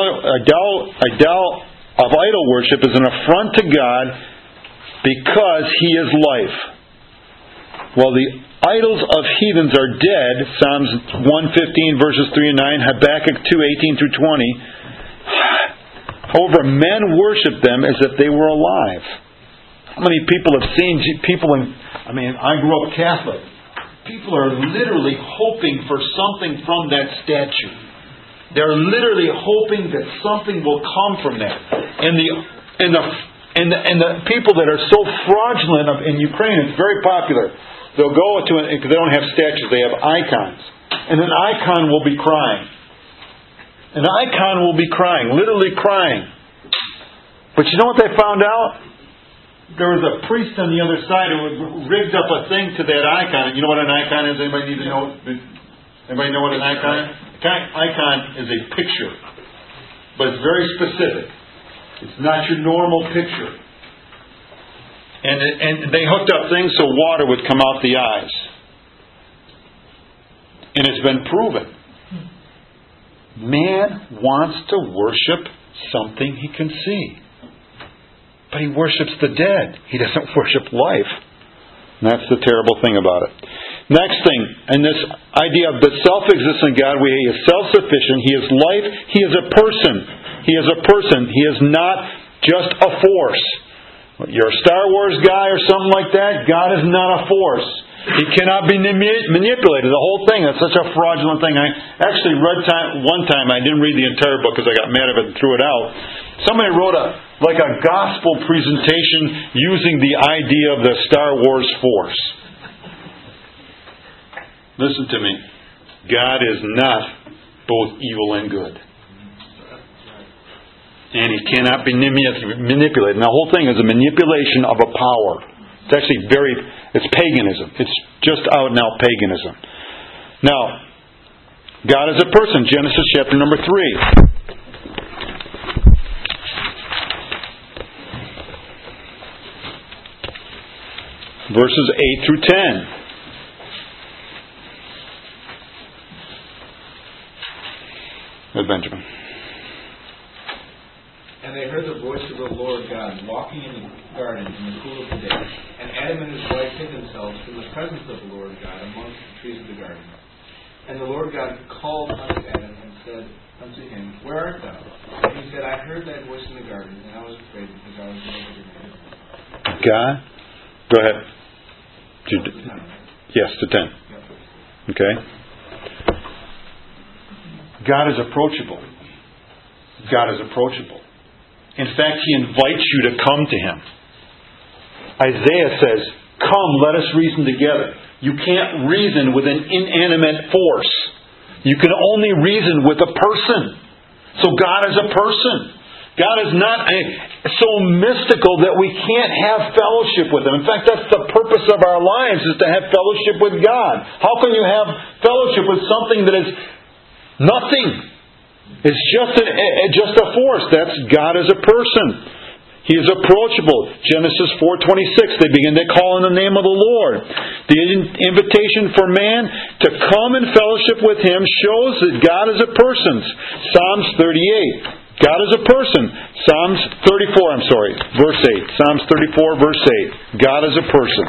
idol worship is an affront to God because He is life. While the idols of heathens are dead, Psalms 115 verses 3 and 9, Habakkuk 2:18 through 20. However, men worship them as if they were alive. How many people have seen people I grew up Catholic. People are literally hoping for something from that statue. They're literally hoping that something will come from that. And the people that are so fraudulent in Ukraine, it's very popular. They'll go to it because they don't have statues; they have icons, and an icon will be crying. An icon will be crying, literally crying. But you know what they found out? There was a priest on the other side who rigged up a thing to that icon. And you know what an icon is? Anybody need to know? Anybody know what an icon is? Icon is a picture, but it's very specific. It's not your normal picture. And they hooked up things so water would come out the eyes. And it's been proven. Man wants to worship something he can see. But he worships the dead. He doesn't worship life. And that's the terrible thing about it. Next thing, and this idea of the self-existent God, He is self-sufficient. He is life. He is a person. He is a person. He is not just a force. You're a Star Wars guy or something like that. God is not a force. He cannot be manipulated. The whole thing, that's such a fraudulent thing. I actually read one time, I didn't read the entire book because I got mad at it and threw it out. Somebody wrote a gospel presentation using the idea of the Star Wars force. Listen to me. God is not both evil and good. And He cannot be manipulated. And the whole thing is a manipulation of a power. It's actually it's paganism. It's just out and out paganism. Now, God is a person. Genesis chapter number 3. Verses 8 through 10. Benjamin. And they heard the voice of the Lord God walking in the garden in the cool of the day. And Adam and his wife hid themselves from the presence of the Lord God amongst the trees of the garden. And the Lord God called unto Adam and said unto him, Where art thou? And he said, I heard thy voice in the garden, and I was afraid because I was naked. God? Go ahead. Yes, to 10. Okay. God is approachable. God is approachable. In fact, He invites you to come to Him. Isaiah says, Come, let us reason together. You can't reason with an inanimate force. You can only reason with a person. So God is a person. God is not so mystical that we can't have fellowship with Him. In fact, that's the purpose of our lives, is to have fellowship with God. How can you have fellowship with something that is nothing? It's just a force. That's God as a person. He is approachable. Genesis 4:26. They begin to call in the name of the Lord. The invitation for man to come in fellowship with Him shows that God is a person. Psalms 38. God is a person. Psalms 34. Verse 8. Psalms 34, verse 8. God is a person.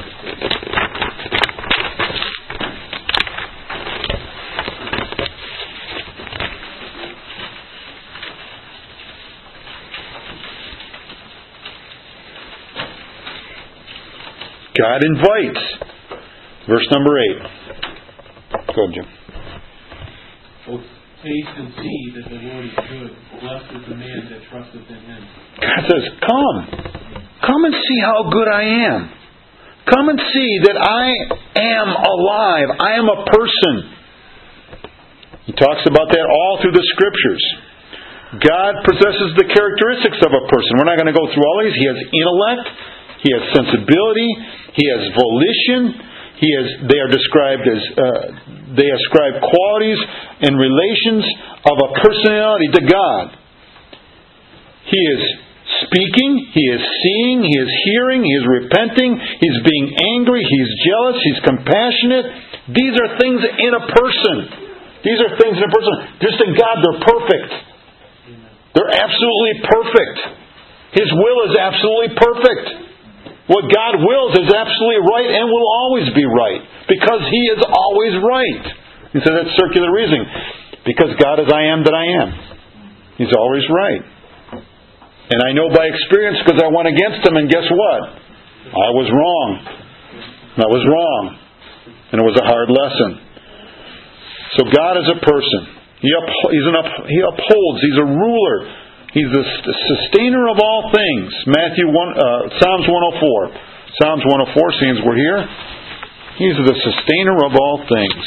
God invites. Verse number 8. Go ahead, Jim. Oh, taste and see that the Lord is good. Blessed is the man that trusteth in Him. God says, Come. Come and see how good I am. Come and see that I am alive. I am a person. He talks about that all through the Scriptures. God possesses the characteristics of a person. We're not going to go through all these. He has intellect. He has sensibility. He has volition. They are described as they ascribe qualities and relations of a personality to God. He is speaking. He is seeing. He is hearing. He is repenting. He's being angry. He's jealous. He's compassionate. These are things in a person. These are things in a person. Just in God, they're perfect. They're absolutely perfect. His will is absolutely perfect. What God wills is absolutely right and will always be right. Because He is always right. He says that's circular reasoning. Because God is I am that I am. He's always right. And I know by experience because I went against Him, and guess what? I was wrong. I was wrong. And it was a hard lesson. So God is a person. He upholds. He's a ruler. He's the sustainer of all things. Psalms 104. Psalms 104, seeing as we're here. He's the sustainer of all things.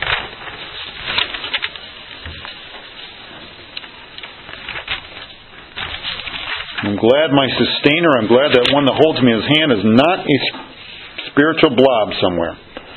I'm glad my sustainer, I'm glad that one that holds me in his hand is not a spiritual blob somewhere.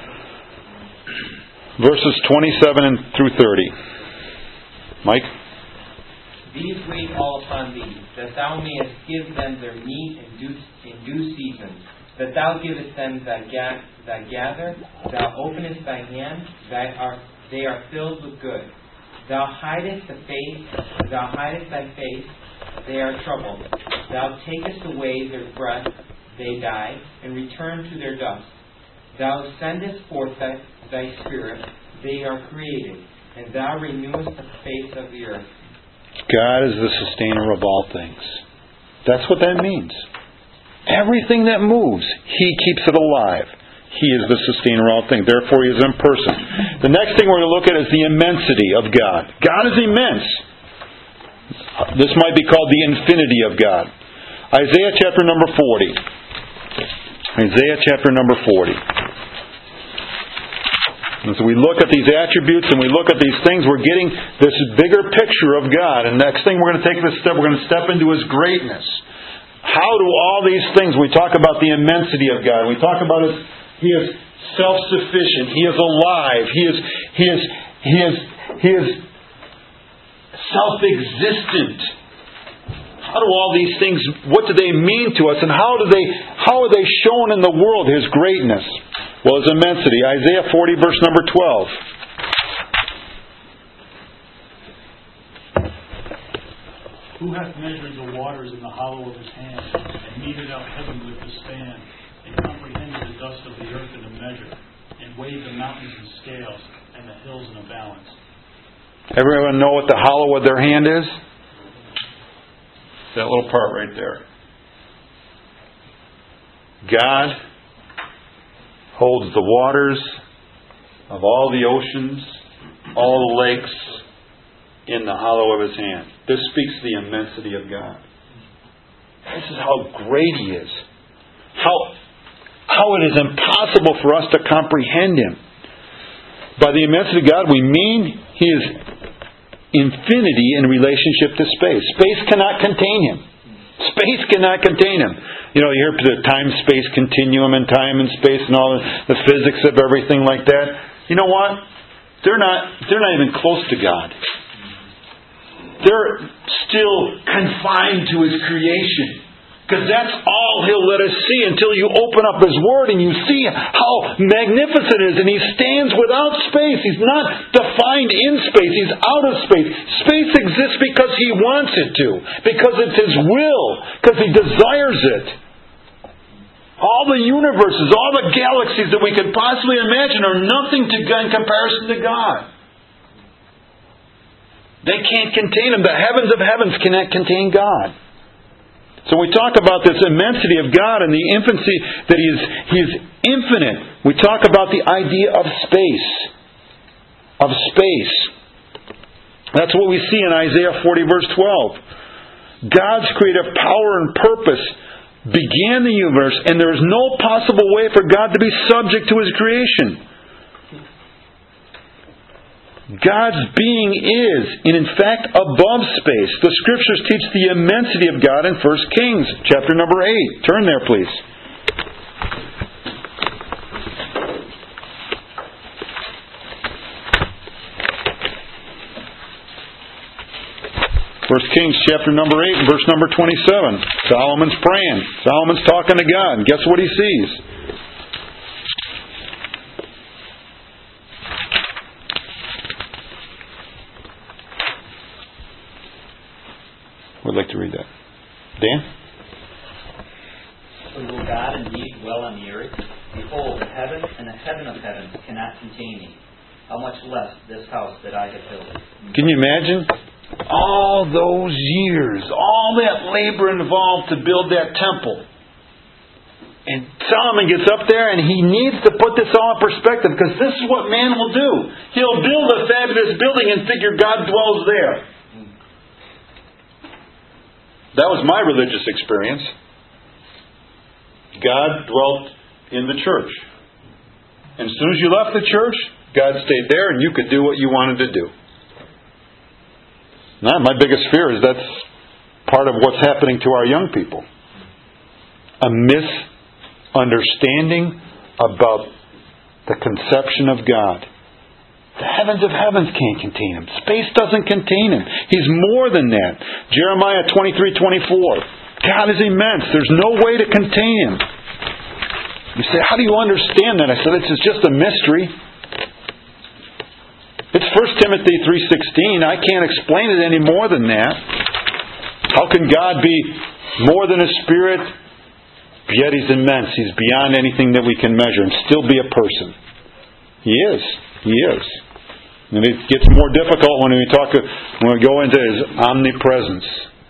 Verses 27 through 30. Mike? These wait all upon thee, that thou mayest give them their meat in due season, that thou givest them that gather, thou openest thy hand, they are filled with good. Thou hidest thy face, they are troubled. Thou takest away their breath, they die, and return to their dust. Thou sendest forth thy spirit, they are created, and thou renewest the face of the earth. God is the sustainer of all things. That's what that means. Everything that moves, He keeps it alive. He is the sustainer of all things. Therefore, He is in person. The next thing we're going to look at is the immensity of God. God is immense. This might be called the infinity of God. Isaiah chapter number 40. Isaiah chapter number 40. And so we look at these attributes and we look at these things, we're getting this bigger picture of God. And next thing we're going to take this step, we're going to step into His greatness. How do all these things, we talk about the immensity of God, we talk about He is self-sufficient, He is alive, He is self-existent. How do all these things, what do they mean to us, and how are they shown in the world, His greatness? Well, His immensity. Isaiah 40, verse number 12. Who hath measured the waters in the hollow of His hand, and meted out heaven with His span, and comprehended the dust of the earth in a measure, and weighed the mountains in scales, and the hills in a balance? Everyone know what the hollow of their hand is? That little part right there. God holds the waters of all the oceans, all the lakes, in the hollow of His hand. This speaks to the immensity of God. This is how great He is. How it is impossible for us to comprehend Him. By the immensity of God, we mean He is infinity in relationship to space. Space cannot contain Him. Space cannot contain Him. You know, you hear the time-space continuum and time and space and all the physics of everything like that. You know what? They're not even close to God. They're still confined to His creation. Because that's all He'll let us see until you open up His Word and you see how magnificent it is. And He stands without space. He's not defined in space. He's out of space. Space exists because He wants it to. Because it's His will. Because He desires it. All the universes, all the galaxies that we could possibly imagine are nothing in comparison to God. They can't contain Him. The heavens of heavens cannot contain God. So we talk about this immensity of God and the infancy that He is infinite. We talk about the idea of space. Of space. That's what we see in Isaiah 40 verse 12. God's creative power and purpose began the universe, and there is no possible way for God to be subject to His creation. God's being is, and in fact, above space. The Scriptures teach the immensity of God in 1 Kings, chapter number 8. Turn there, please. 1 Kings chapter number 8 and verse number 27. Solomon's praying. Solomon's talking to God. And guess what he sees? Would like to read that. Dan? For will God indeed dwell on the earth? Behold, the heaven and the heaven of heavens cannot contain me. How much less this house that I have built? Can you imagine? All those years, all that labor involved to build that temple. And Solomon gets up there and he needs to put this all in perspective, because this is what man will do. He'll build a fabulous building and figure God dwells there. That was my religious experience. God dwelt in the church. And as soon as you left the church, God stayed there and you could do what you wanted to do. Now, my biggest fear is that's part of what's happening to our young people. A misunderstanding about the conception of God. The heavens of heavens can't contain Him. Space doesn't contain Him. He's more than that. Jeremiah 23:24. God is immense. There's no way to contain Him. You say, how do you understand that? I said, it's just a mystery. It's 1 Timothy 3:16. I can't explain it any more than that. How can God be more than a spirit? Yet He's immense. He's beyond anything that we can measure and still be a person. He is. He is. And it gets more difficult when we go into His omnipresence.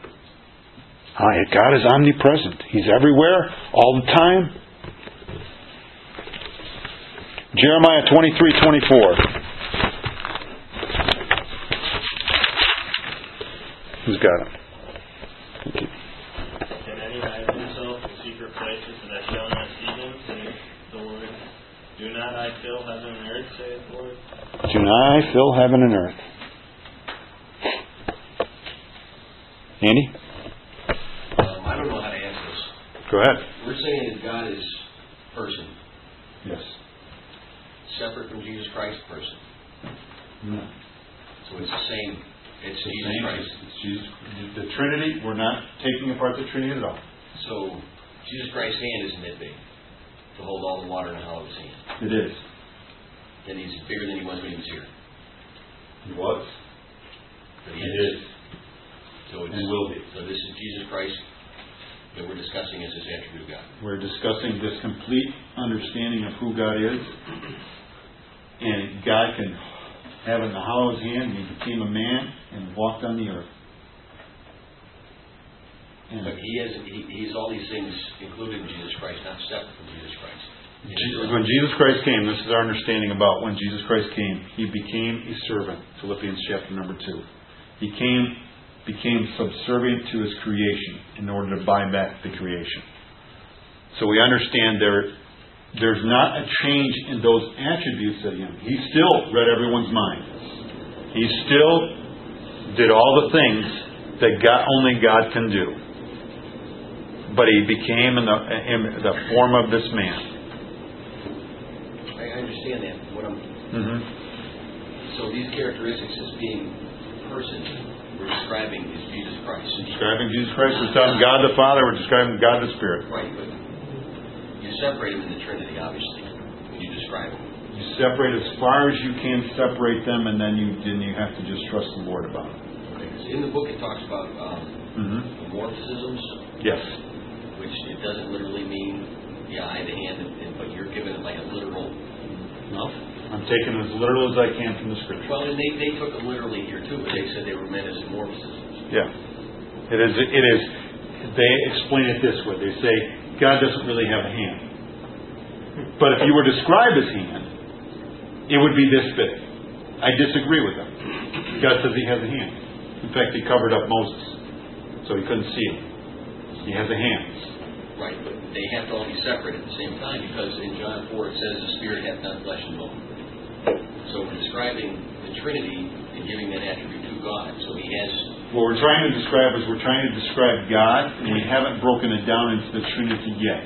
God is omnipresent. He's everywhere, all the time. Jeremiah 23:24. Who's got him? Thank you. Can any hide himself in secret places, and I shall not see him? Saith the Lord. Do not I fill heaven and earth, saith the Lord? Do not I fill heaven and earth? Andy? I don't know how to answer this. Go ahead. We're saying that God is person. Yes. Separate from Jesus Christ person. No. So it's the same. It's Jesus Christ. It's Jesus. The Trinity, we're not taking apart the Trinity at all. So Jesus Christ's hand isn't that big to hold all the water in the hollow of His hand. It is. Then He's bigger than He was when He was here. He was. But He is. So and will be. So this is Jesus Christ that we're discussing as His attribute of God. We're discussing this complete understanding of who God is. And God can have in the hollow of His hand, He became a man and walked on the earth. And but He's all these things included in Jesus Christ, not separate from Jesus Christ. When Jesus Christ came, this is our understanding about when Jesus Christ came, He became a servant. Philippians chapter number 2. He became subservient to His creation in order to buy back the creation. So we understand there's not a change in those attributes of Him. He still read everyone's mind. He still did all the things that only God can do. But He became in the form of this man. I understand that. So these characteristics as being person we're describing is Jesus Christ. We're describing Jesus Christ. We're describing God the Father. We're describing God the Spirit. Right, but you separate them in the Trinity, obviously, when you describe them. You separate as far as you can separate them, and then you have to just trust the Lord about it. Okay, so in the book it talks about morphisms. Yes. Which it doesn't literally mean the eye, the hand, but you're given it like a literal. No. I'm taking it as literal as I can from the Scripture. Well, and they took it literally here too, but they said they were meant as morphisms. Yeah. It is. They explain it this way. They say God doesn't really have a hand. But if you were to describe His hand, it would be this big. I disagree with them. God says He has a hand. In fact, He covered up Moses, so he couldn't see him. He has a hand. Right, but they have to all be separate at the same time, because in John 4 it says the Spirit hath not flesh and bone. So we're describing the Trinity and giving that attribute to God. So He has... What we're trying to describe is we're trying to describe God, and we haven't broken it down into the Trinity yet.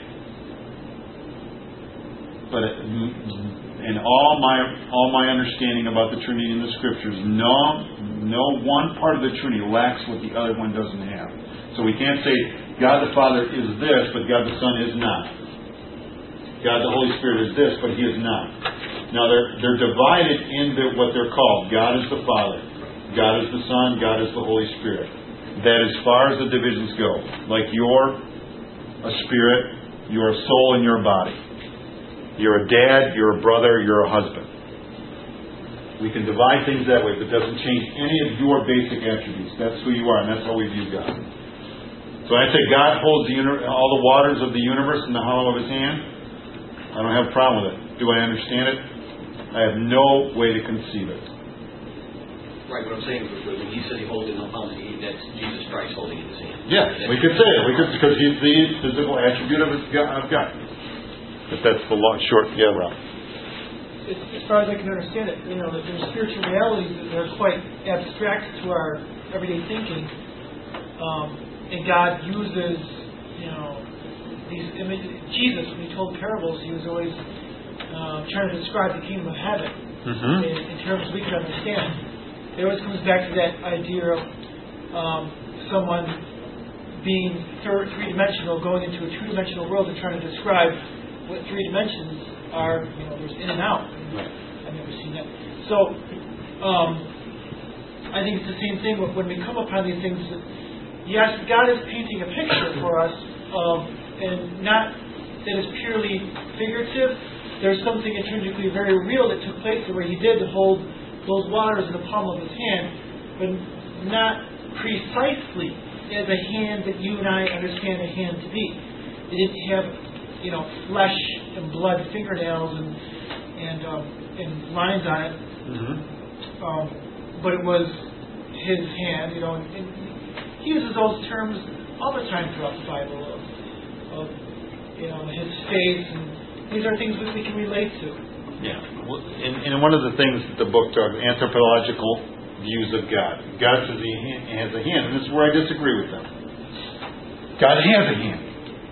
But in all my understanding about the Trinity in the Scriptures, no one part of the Trinity lacks what the other one doesn't have. So we can't say God the Father is this, but God the Son is not. God the Holy Spirit is this, but He is not. Now they're divided into what they're called. God is the Father, God is the Son, God is the Holy Spirit. That as far as the divisions go. Like you're a spirit, you're a soul in your body. You're a dad, you're a brother, you're a husband. We can divide things that way, but it doesn't change any of your basic attributes. That's who you are, and that's how we view God. So I say God holds all the waters of the universe in the hollow of His hand. I don't have a problem with it. Do I understand it? I have no way to conceive it. Right, what I'm saying is when He said He holds it in the palm, that's Jesus Christ holding it in His hand. Yeah, we could say it. Because He's the physical attribute of God. If that's the long, short, Rob. As far as I can understand it, there's spiritual realities that are quite abstract to our everyday thinking, and God uses, these images. Jesus, when He told parables, He was always trying to describe the kingdom of heaven in terms we can understand. It always comes back to that idea of someone being three-dimensional, going into a two-dimensional world and trying to describe what three dimensions are. There's in and out. I've never seen that. So, I think it's the same thing when we come upon these things. Yes, God is painting a picture for us, and not that is purely figurative. There's something intrinsically very real that took place where He did hold those waters in the palm of His hand, but not precisely as a hand that you and I understand a hand to be. It didn't have flesh and blood fingernails and lines on it. But it was His hand, and He uses those terms all the time throughout the Bible of His face, and these are things that we can relate to. Yeah. And one of the things that the book talks, anthropological views of God. God says He has a hand, and this is where I disagree with them. God has a hand.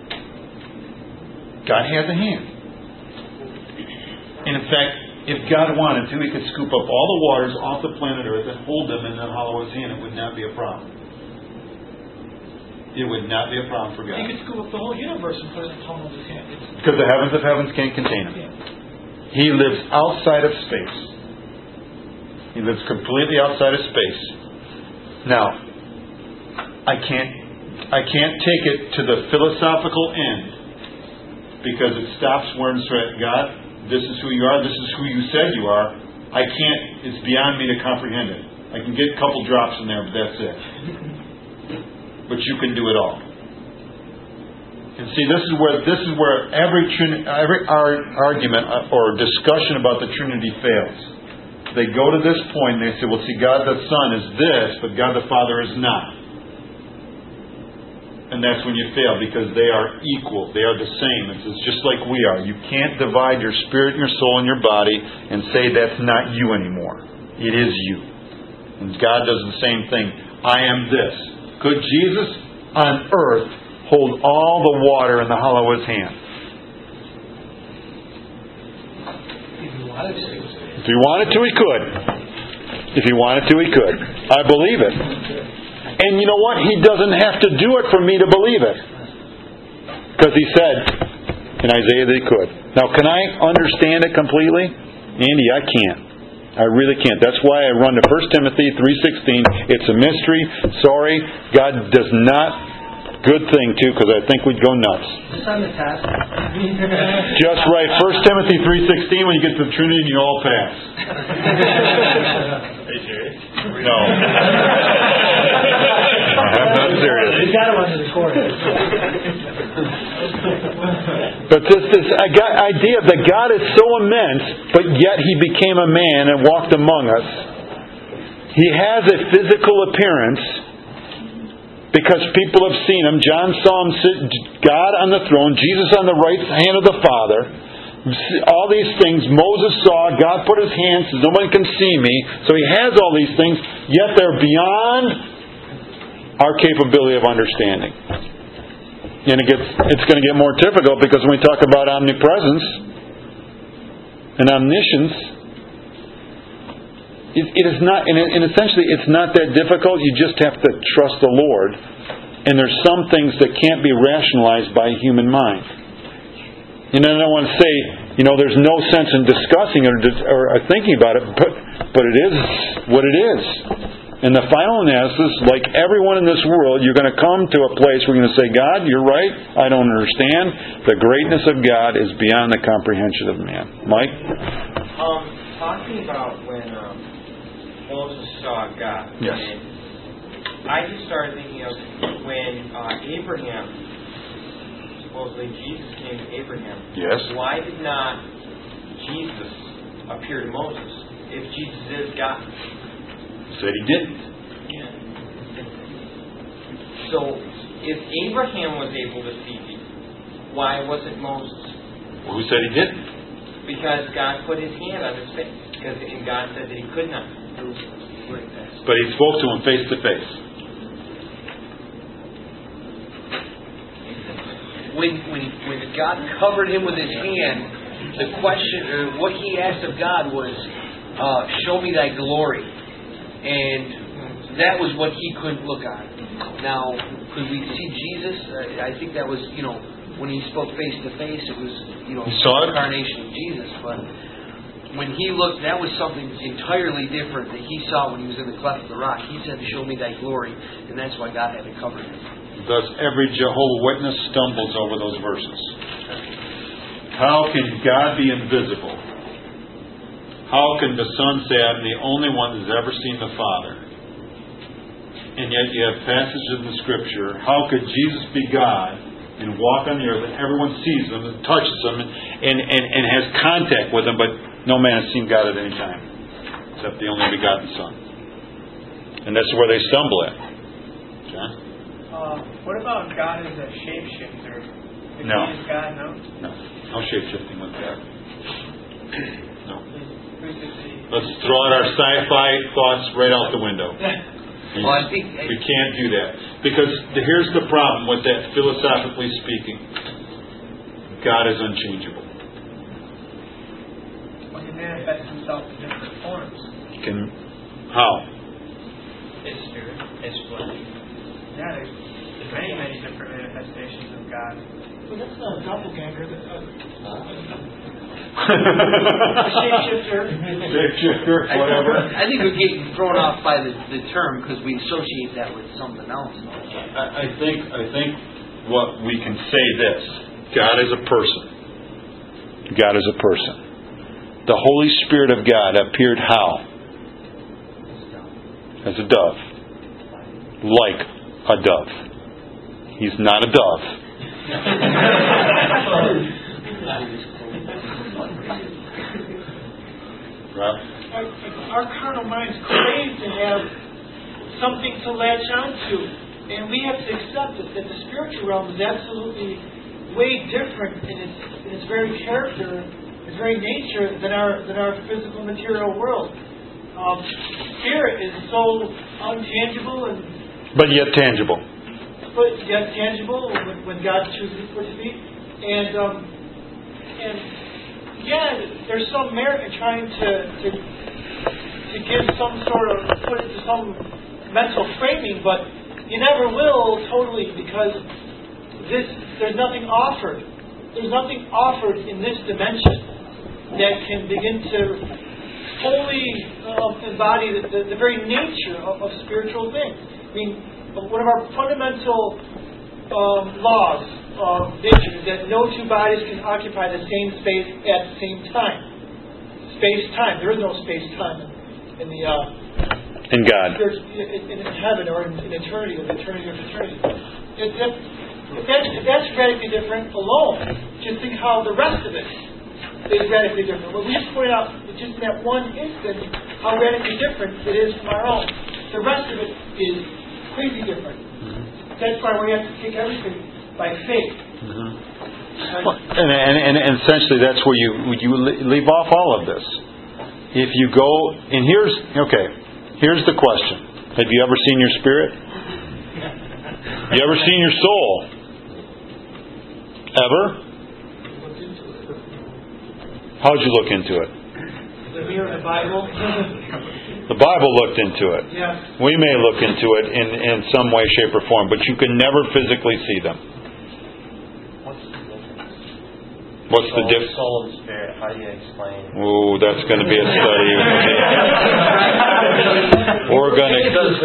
God has a hand. And in fact, if God wanted to, He could scoop up all the waters off the planet Earth and hold them in the hollow of His hand. It would not be a problem. It would not be a problem for God. He could scoop up the whole universe and put it in the palm of His hand. Because the heavens of heavens can't contain Him. He lives outside of space. He lives completely outside of space. Now, I can't take it to the philosophical end, because it stops where it's right. God, this is who you are. This is who you said you are. I can't. It's beyond me to comprehend it. I can get a couple drops in there, but that's it. But you can do it all. And see, this is where every argument or discussion about the Trinity fails. They go to this point and they say, well, see, God the Son is this, but God the Father is not. And that's when you fail, because they are equal. They are the same. It's just like we are. You can't divide your spirit and your soul and your body and say that's not you anymore. It is you. And God does the same thing. I am this. Could Jesus on earth hold all the water in the hollow of His hand? If He wanted to, He could. If He wanted to, He could. I believe it. And you know what? He doesn't have to do it for me to believe it. Because He said in Isaiah that He could. Now, can I understand it completely? Andy, I can't. I really can't. That's why I run to 1 Timothy 3:16. It's a mystery. Sorry, God does not. Good thing, too, because I think we'd go nuts. Just on the test. Just right. 1 Timothy 3:16, when you get to the Trinity, you all pass. Are you serious? No. I'm not serious. You got to run to the court. But this idea that God is so immense, but yet He became a man and walked among us. He has a physical appearance because people have seen Him. John saw Him sit, God on the throne, Jesus on the right hand of the Father. all these things Moses saw. God put His hands, says, nobody can see me. So He has all these things, yet they're beyond our capability of understanding. And it's going to get more difficult because when we talk about omnipresence and omniscience, it is not, and essentially it's not that difficult. You just have to trust the Lord. And there's some things that can't be rationalized by a human mind. And I don't want to say, there's no sense in discussing it or thinking about it, but it is what it is. In the final analysis, like everyone in this world, you're going to come to a place where you're going to say, God, you're right, I don't understand. The greatness of God is beyond the comprehension of man. Mike? Talking about when Moses saw God. Yes. I just started thinking of when Abraham, supposedly Jesus came to Abraham. Yes. Why did not Jesus appear to Moses if Jesus is God? Said He didn't. Yeah. So, if Abraham was able to see me, why wasn't Moses? Well, who said He didn't? Because God put His hand on his face. And God said that He could not. But He spoke to him face to face. When God covered him with His hand, the question, or what he asked of God was, "Show me Thy glory," and that was what he couldn't look on. Now, could we see Jesus? I think that was, when He spoke face to face, it was, the incarnation of Jesus. But when He looked, that was something entirely different that He saw when He was in the cleft of the rock. He said, "Show me Thy glory," and that's why God had to cover him. Thus, every Jehovah's Witness stumbles over those verses. How can God be invisible? How can the Son say, "I'm the only one who's ever seen the Father"? And yet you have passages in the Scripture. How could Jesus be God and walk on the earth and everyone sees Him and touches Him and has contact with Him, but no man has seen God at any time except the only begotten Son? And that's where they stumble at. John? What about God as a shapeshifter? Is No. He is God? No shape-shifting with God. No. Who's to see? Let's throw out our sci-fi thoughts right out the window. You can't do that. Because here's the problem with that, philosophically speaking. God is unchangeable. Well, He manifests Himself in different forms. How? His spirit, His flesh. Yeah, there's many, many different manifestations of God. Well, that's not a doppelganger. That's a shapeshifter, whatever. I think we're getting thrown off by the term because we associate that with something else. I think what we can say this: God is a person. God is a person. The Holy Spirit of God appeared how? As a dove. Like a dove. He's not a dove. Rob? Our carnal minds crave to have something to latch onto, and we have to accept it, that the spiritual realm is absolutely way different in its very character, its very nature than our physical material world. Spirit is so untangible but yet tangible. When God chooses for it to be, and yeah, there's some merit in trying to give some sort of, put it to some mental framing, but you never will totally, because there's nothing offered. There's nothing offered in this dimension that can begin to fully embody the very nature of spiritual things. I mean, one of our fundamental laws of nature is that no two bodies can occupy the same space at the same time. Space-time. There is no space-time in the in God. In heaven or in eternity, in eternity of eternity. If that's radically different alone, just think how the rest of it is radically different. Well, we just pointed out just in that one instant how radically different it is from our own. The rest of it is crazy different. That's why we have to take everything by faith. And essentially that's where you leave off all of this. If you go, and here's the question. Have you ever seen your spirit? You ever seen your soul? Ever? How'd you look into it? The Bible. The Bible looked into it. Yes. We may look into it in some way, shape, or form, but you can never physically see them. What's the difference? Soul and spirit. How do you explain? Ooh, that's going to be a study. We're going to.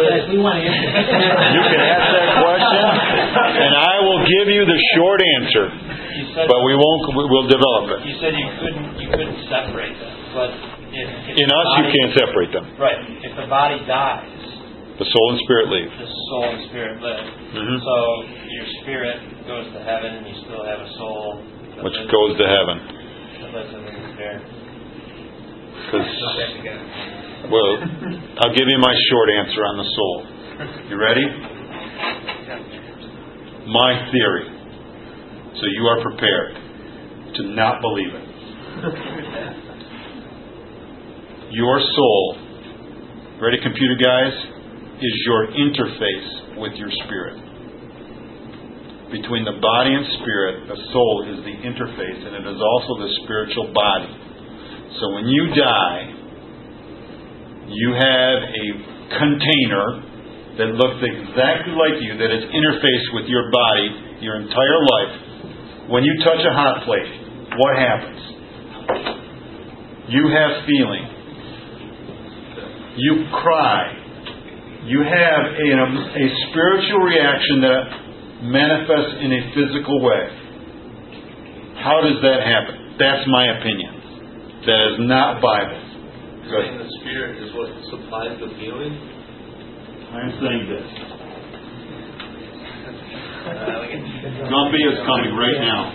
You can ask that question, and I will give you the short answer. But we won't. We'll develop it. You said you couldn't separate them, but in us, you can't separate them. Right. If the body dies, the soul and spirit leave. The soul and spirit live. Mm-hmm. So your spirit goes to heaven, and you still have a soul which goes to heaven. That lives in the spirit. Well, I'll give you my short answer on the soul. You ready? My theory. So you are prepared to not believe it. Your soul, ready computer guys, is your interface with your spirit. Between the body and spirit, the soul is the interface, and it is also the spiritual body. So when you die, you have a container that looks exactly like you, that is interfaced with your body your entire life. When you touch a hot plate, what happens? You have feeling. You cry. You have a spiritual reaction that manifests in a physical way. How does that happen? That's my opinion. That is not Bible. You're saying the spirit is what supplies the feeling? I'm saying this. Gumby is coming right now.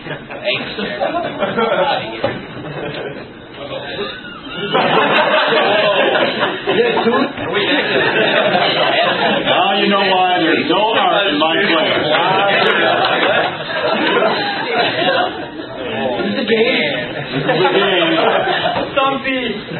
Now you know why there's no art in my class. This is a game. This is a game. Stumpy.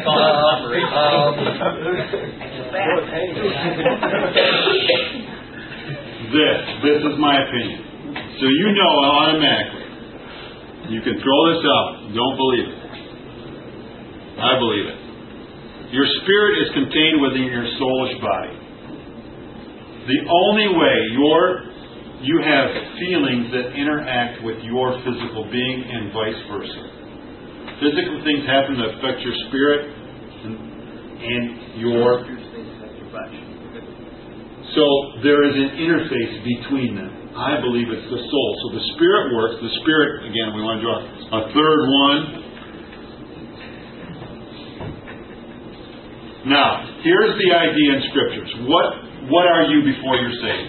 This is my opinion. So you know automatically. You can throw this out. Don't believe it. I believe it. Your spirit is contained within your soulish body. The only way you have feelings that interact with your physical being and vice versa. Physical things happen that affect your spirit and your body. So there is an interface between them. I believe it's the soul. So the spirit works. The spirit, again, we want to draw a third one. Now, here's the idea in Scriptures. What are you before you're saved?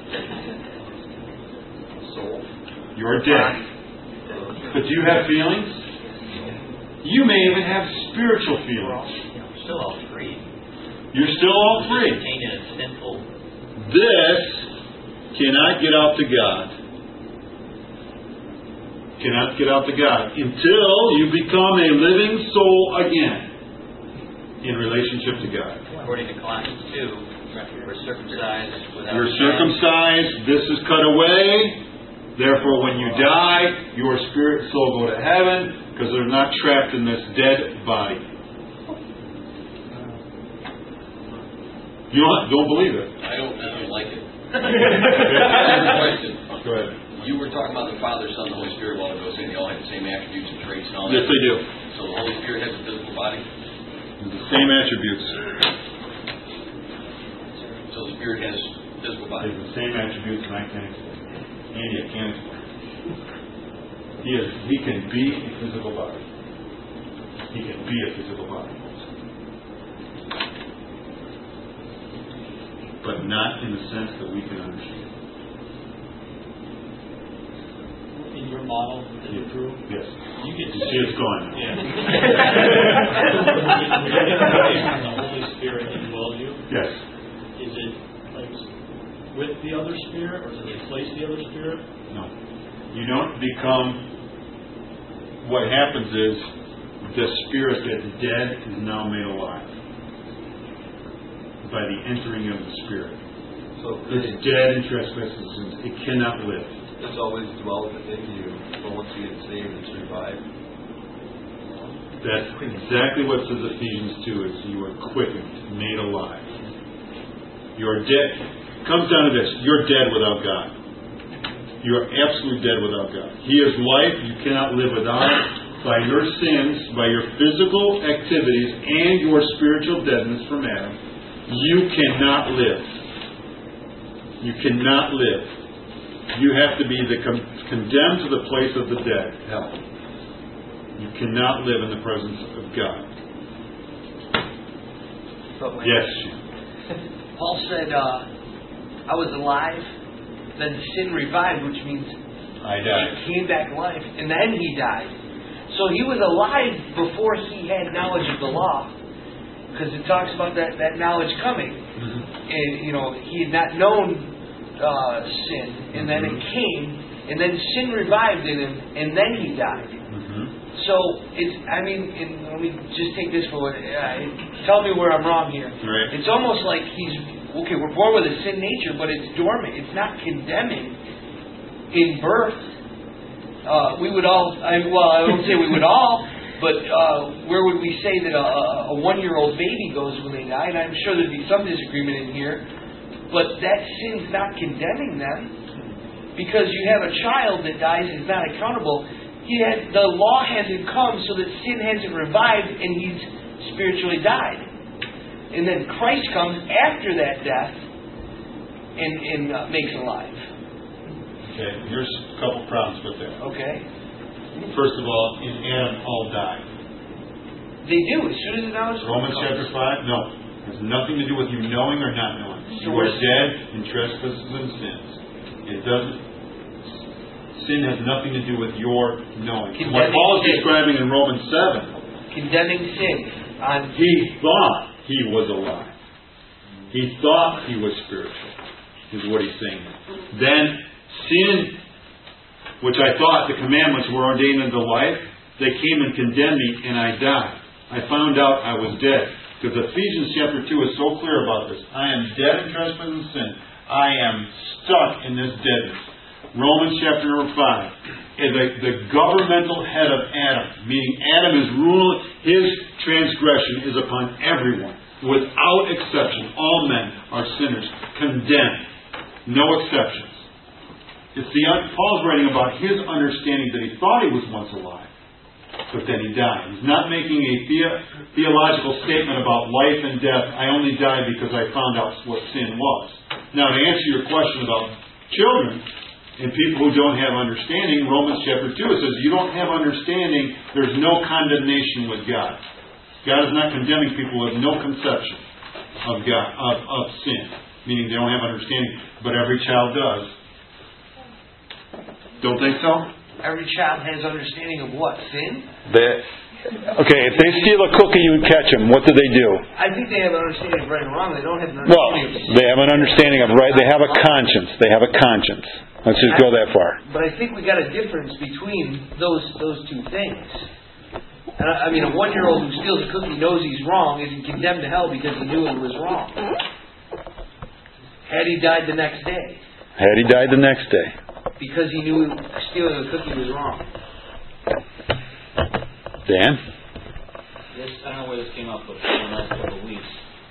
Soul. You're dead. But do you have feelings? You may even have spiritual feelings. You're still all three. You're still all three. Contained in a sinful. This cannot get out to God. Cannot get out to God until you become a living soul again in relationship to God. According to Colossians 2, we're circumcised without. You're circumcised. This is cut away. Therefore, when you die, your spirit soul go to heaven because they're not trapped in this dead body. You don't believe it. I don't like it. Question. Go ahead. You were talking about the Father, Son, and the Holy Spirit a while ago, saying they all have the same attributes and traits and all Yes, that. they do. So the Holy Spirit has a physical body? The same attributes. So the Spirit has physical body? It's the same attributes, and I can't explain. Andy, I can't explain. He can be a physical body. He can be a physical body. But not in the sense that we can understand. In your model, is it true? Yes. You get to see it's going. Yeah. The Holy Spirit indwells you. Yes. Is it like with the other spirit, or does it replace the other spirit? No. You don't become what happens is the spirit that's dead is now made alive by the entering of the Spirit. So It's dead in trespasses and it cannot live. it's always dwelled within you, but once you get saved, it's revived. That's exactly what says Ephesians 2 is you are quickened, made alive. You're dead. Comes down to this. You're dead without God. You are absolutely dead without God. He is life. You cannot live without it. By your sins, by your physical activities, and your spiritual deadness from Adam, you cannot live. You cannot live. You have to be condemned to the place of the dead, hell. You cannot live in the presence of God. Yes. Paul said, I was alive, then sin revived, which means I died. he came back alive, and then he died. So he was alive before he had knowledge of the law, because it talks about that knowledge coming. Mm-hmm. And, he had not known sin, and then it came, and then sin revived in him, and then he died. So, let me just take this for tell me where I'm wrong here. Right. It's almost like we're born with a sin nature, but it's dormant. It's not condemning. In birth, we would all, I won't say we would all, but where would we say that a 1-year-old baby goes when they die? And I'm sure there'd be some disagreement in here, but that sin's not condemning them, because you have a child that dies and is not accountable. The law hasn't come, so that sin hasn't revived, and he's spiritually died. And then Christ comes after that death and makes alive. Okay, here's a couple problems with that. Okay. First of all, in Adam, all died. They do, as soon as the knowledge Romans chapter 5, no. It has nothing to do with you knowing or not knowing. You are dead in trespasses and sins. It doesn't. Sin has nothing to do with your knowing. What Paul is describing in Romans 7. Condemning sin. He thought he was alive. He thought he was spiritual, is what he's saying. Then sin, which I thought the commandments were ordained unto life, they came and condemned me, and I died. I found out I was dead. Because Ephesians chapter 2 is so clear about this. I am dead in trespass and sin. I am stuck in this deadness. Romans chapter number 5 is the governmental head of Adam, meaning Adam is ruling, his transgression is upon everyone, without exception. All men are sinners, condemned, no exceptions. Paul's writing about his understanding that he thought he was once alive, but then he died. He's not making a theological statement about life and death. I only died because I found out what sin was. Now, to answer your question about children, and people who don't have understanding, Romans chapter 2, it says, you don't have understanding, there's no condemnation with God. God is not condemning people who have no conception of God, of sin. Meaning they don't have understanding. But every child does. Don't think so? Every child has understanding of what? Sin? Okay, if they steal a cookie, you catch them. What do they do? I think they have an understanding of right and wrong. They don't have an understanding of sin. They have an understanding of right. They have a conscience. They have a conscience. Let's just go that far. But I think we got a difference between those two things. A 1-year-old who steals a cookie knows he's wrong, isn't condemned to hell because he knew it was wrong. Had he died the next day. Because he knew stealing a cookie was wrong. Dan? I don't know where this came up, but for the last couple of weeks,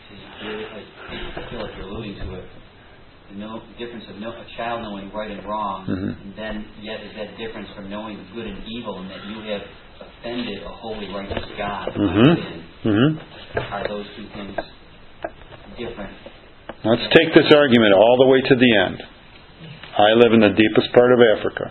I feel like you're alluding to it. The difference of a child knowing right and wrong, and then yet is that difference from knowing good and evil, and that you have offended a holy, righteous God. Are those two things different? Let's take this argument all the way to the end. I live in the deepest part of Africa.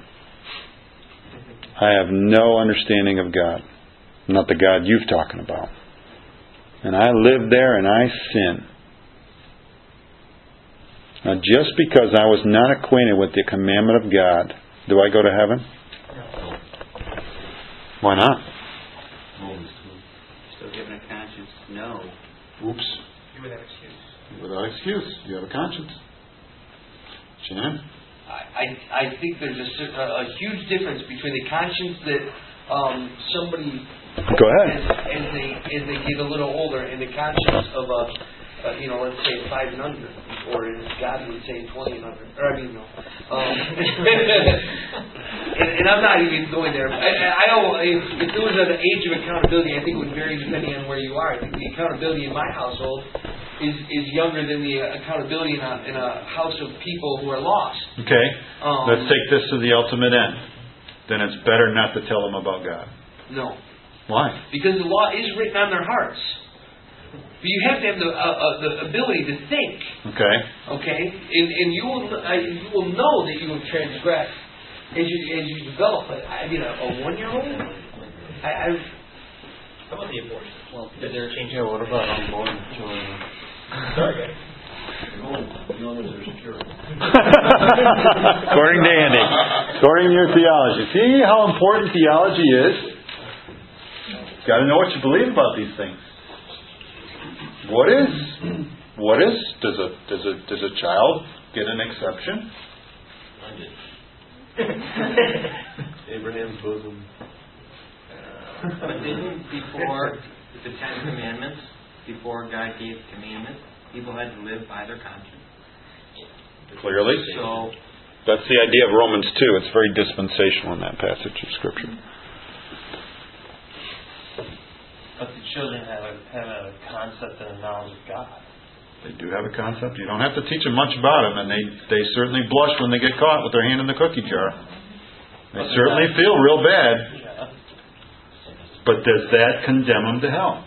I have no understanding of God. Not the God you're talking about. And I live there and I sin. Now, just because I was not acquainted with the commandment of God, do I go to heaven? Why not? Still given a conscience? No. Oops. Without excuse. Without excuse. You have a conscience. Jan? I think there's a huge difference between the conscience that somebody Go ahead. as they get a little older, and the conscience of let's say 5 and under, or as God would say 20 and under, or I mean no. And I'm not even going there. I don't. If there was an age of accountability, I think it would vary depending on where you are. I think the accountability in my household is younger than the accountability in a house of people who are lost. Okay. Let's take this to the ultimate end. Then it's better not to tell them about God. No. Why? Because the law is written on their hearts. But you have to have the ability to think. Okay. Okay? And you will know that you have transgressed as you develop it. I mean, a 1-year-old? How about the abortion? Well, is there a change? Yeah, what about unborn children? Sorry, guys. According to Andy. According to your theology. See how important theology is? Got to know what you believe about these things. What is? Does a child get an exception? Abraham's bosom. But didn't before the 10 Commandments, before God gave commandments, people had to live by their conscience? Clearly. So that's the idea of Romans 2. It's very dispensational in that passage of Scripture. But the children have a concept and a knowledge of God. They do have a concept. You don't have to teach them much about Him, and they certainly blush when they get caught with their hand in the cookie jar. They certainly feel real bad. Yeah. But does that condemn them to hell?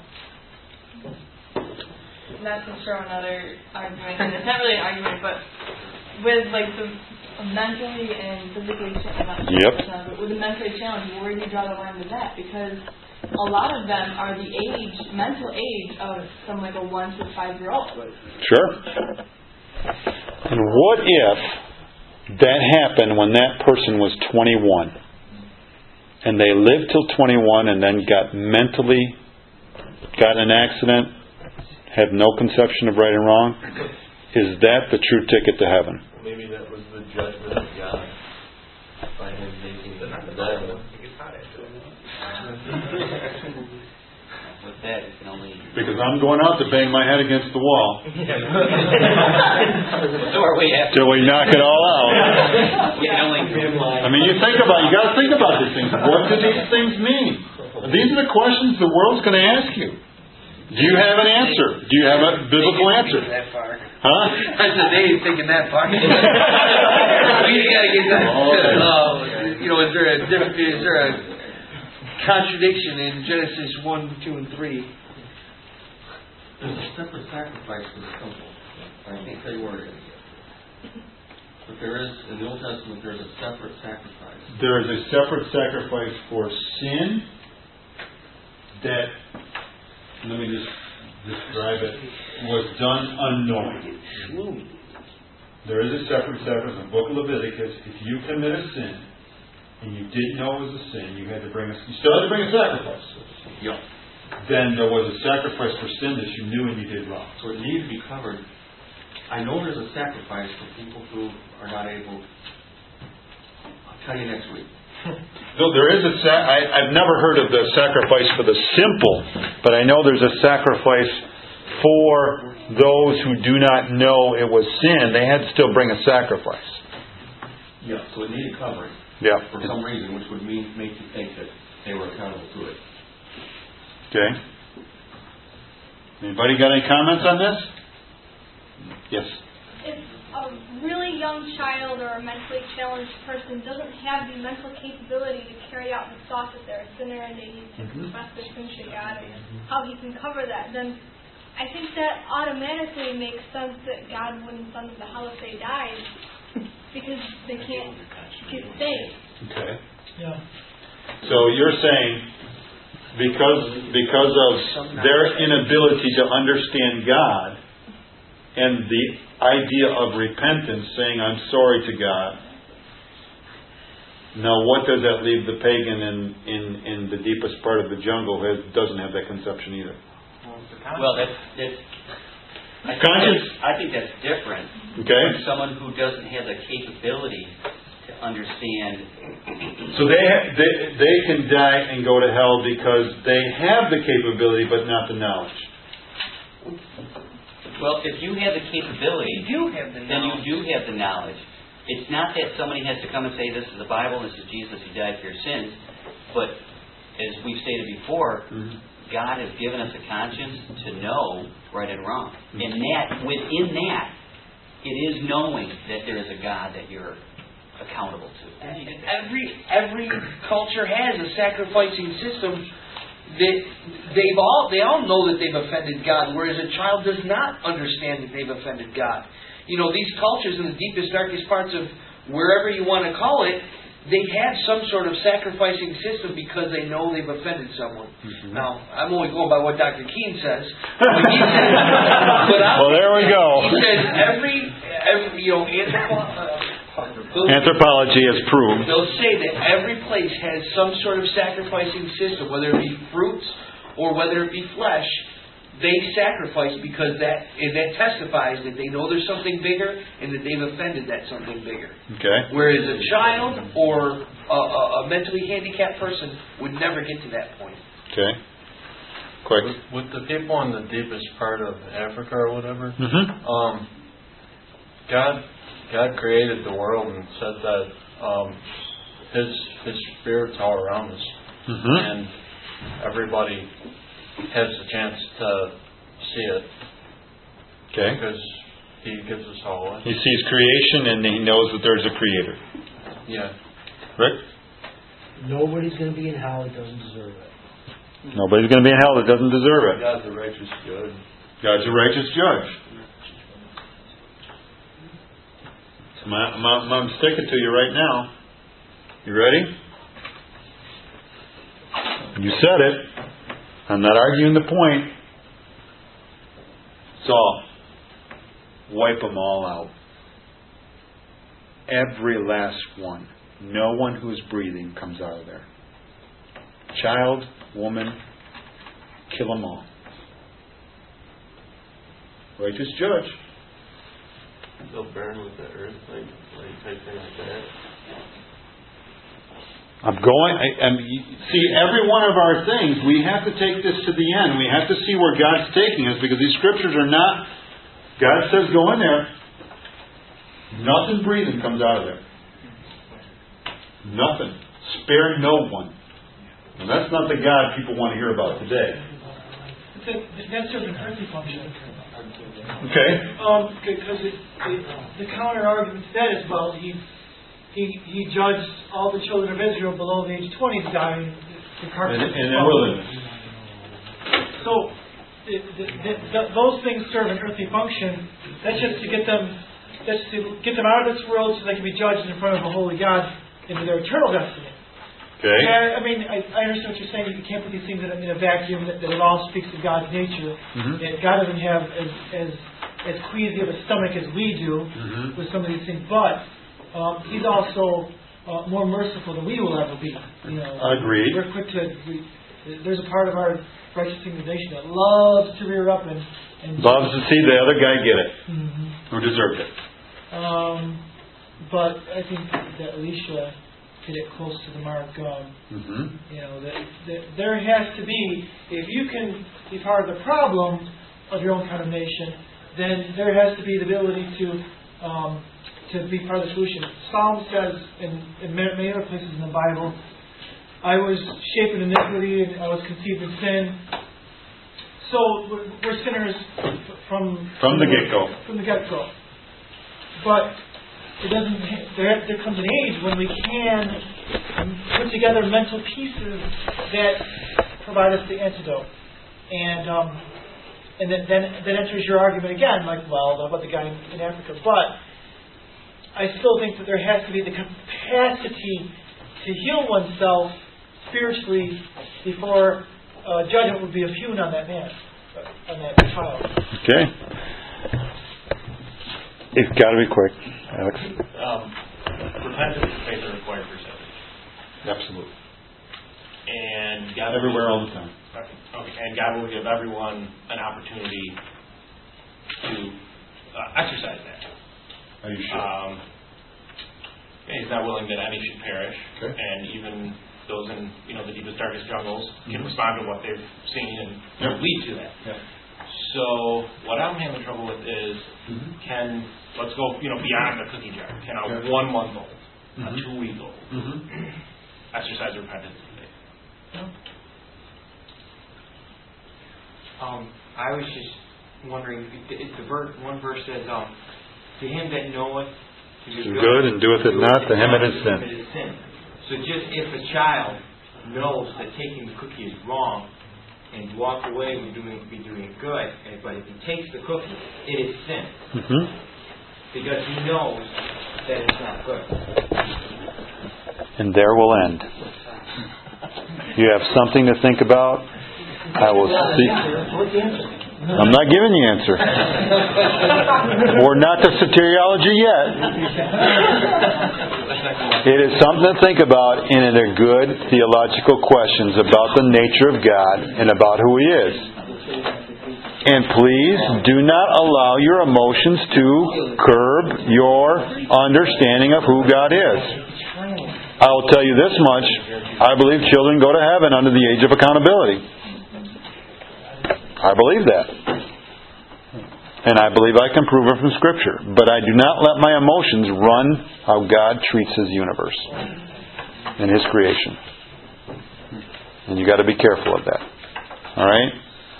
Not to throw another argument, and it's not really an argument, but with like the mentally and physically challenged, but with the mentally challenged, where do you draw the line with that? Because a lot of them are the mental age of from like a 1 to 5-year-old. Sure. And what if that happened when that person was 21, and they lived till 21, and then got in an accident, had no conception of right and wrong? Is that the true ticket to heaven? Maybe that was the judgment of God by Him making the devil. With that, it can only... Because I'm going out to bang my head against the wall. So are we after. Till we knock it all out. I mean, you got to think about these things. What do these things mean? These are the questions the world's going to ask you. Do you have an answer? Do you have a biblical answer? Huh? I said they ain't thinking that far. We got to get that. Is there a contradiction in Genesis 1, 2, and 3? There's a separate sacrifice for the temple. I can't tell you where it is. But there is, in the Old Testament, there's a separate sacrifice. There is a separate sacrifice for sin that, let me just describe it, was done unknowingly. There is a separate sacrifice in the book of Leviticus. If you commit a sin, and you didn't know it was a sin, you still had to bring a sacrifice. Yeah. Then there was a sacrifice for sin that you knew and you did wrong. So it needs to be covered. I know there's a sacrifice for people who are not able. I'll tell you next week. No, there is I've never heard of the sacrifice for the simple, but I know there's a sacrifice for those who do not know it was sin. They had to still bring a sacrifice. Yeah, so it needed covering. Yeah. For some reason, which would make you think that they were accountable to it. Okay. Anybody got any comments on this? Yes. If a really young child or a mentally challenged person doesn't have the mental capability to carry out the thought that they're a sinner and they need to confess their sins to God and how He can cover that, then I think that automatically makes sense that God wouldn't send them to hell if they died because they can't get saved. Okay. Yeah. So you're saying because of their inability to understand God and the idea of repentance, saying I'm sorry to God. Now, what does that leave the pagan in the deepest part of the jungle who doesn't have that conception either? Well, I think that's different. Okay. From someone who doesn't have the capability to understand. So they can die and go to hell because they have the capability but not the knowledge. Well, if you have the capability, You do have the then you knowledge. do have the knowledge. It's not that somebody has to come and say, this is the Bible, this is Jesus, He died for your sins. But as we've stated before, God has given us a conscience to know right and wrong. And that, within that, it is knowing that there is a God that you're accountable to. Every culture has a sacrificing system that they all know that they've offended God, whereas a child does not understand that they've offended God. You know, these cultures in the deepest, darkest parts of wherever you want to call it, they have some sort of sacrificing system because they know they've offended someone. Now, I'm only going by what Dr. Keene says. Well, there we go. He says every Anthropology has proved. They'll say that every place has some sort of sacrificing system, whether it be fruits or whether it be flesh. They sacrifice because that testifies that they know there's something bigger and that they've offended that something bigger. Okay. Whereas a child or a mentally handicapped person would never get to that point. Okay. Quick. With the people in the deepest part of Africa or whatever, God created the world and said that His Spirit's all around us, and everybody has the chance to see it. Okay. Because He gives us all life. He sees creation and He knows that there's a Creator. Yeah. Rick? Nobody's going to be in hell that doesn't deserve it. Nobody's going to be in hell that doesn't deserve it. God's a righteous judge. God's a righteous judge. So I'm sticking to you right now. You ready? You said it. I'm not arguing the point. So, wipe them all out. Every last one. No one who's breathing comes out of there. Child, woman, kill them all. Righteous judge. They'll burn with the earth, like type thing like that. See, every one of our things, we have to take this to the end. We have to see where God's taking us, because these scriptures are not, God says go in there. Nothing breathing comes out of there. Nothing. Spare no one. And that's not the God people want to hear about today. That's just an earthly function. Okay. Because the counter argument to that is, well, he judged all the children of Israel below the age of 20 to die in the wilderness. So those things serve an earthly function. That's just to get them out of this world so they can be judged in front of a holy God into their eternal destiny. Okay. I understand what you're saying. You can't put these things in a vacuum. That it all speaks of God's nature. That God doesn't have as queasy of a stomach as we do with some of these things, but He's also more merciful than we will ever be. Agreed. We're quick to. There's a part of our righteous civilization that loves to rear up and loves to see the other guy get it who deserved it. But I think that Alicia hit it close to the mark. That there has to be, if you can be part of the problem of your own condemnation, then there has to be the ability to be part of the solution. Psalm says in many other places in the Bible, I was shaped in iniquity and I was conceived in sin. So we're sinners from the get-go. From the get-go. But it doesn't. There comes an age when we can put together mental pieces that provide us the antidote, and then enters your argument again, like, well, about the guy in Africa. But I still think that there has to be the capacity to heal oneself spiritually before judgment would be impugned on that man, on that child. Okay. It's got to be quick, Alex. Repentance and faith are required for salvation. Absolutely. And God everywhere all the time. Okay, and God will give everyone an opportunity to exercise that. Are you sure? He's not willing that any should perish, and even those in the deepest, darkest jungles can respond to what they've seen and lead to that. So what I'm having trouble with is, let's go beyond the cookie jar. Can a 1-month-old, a 2-week-old exercise repentance today? I was just wondering, one verse says, to him that knoweth to do good and doeth it not, to him it is sin. So just if a child knows that taking the cookie is wrong and walk away and be doing good, but if he takes the cookie, it is sin. Because he knows that it's not good. And there we'll end. You have something to think about. I will see. I'm not giving the answer. We're not to soteriology yet. It is something to think about, and they're good theological questions about the nature of God and about who He is. And please do not allow your emotions to curb your understanding of who God is. I will tell you this much. I believe children go to heaven under the age of accountability. I believe that. And I believe I can prove it from Scripture. But I do not let my emotions run how God treats His universe and His creation. And you got to be careful of that. Alright?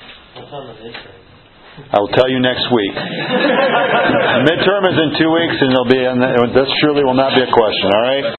I will tell you next week. Midterm is in 2 weeks, and this surely will not be a question. Alright?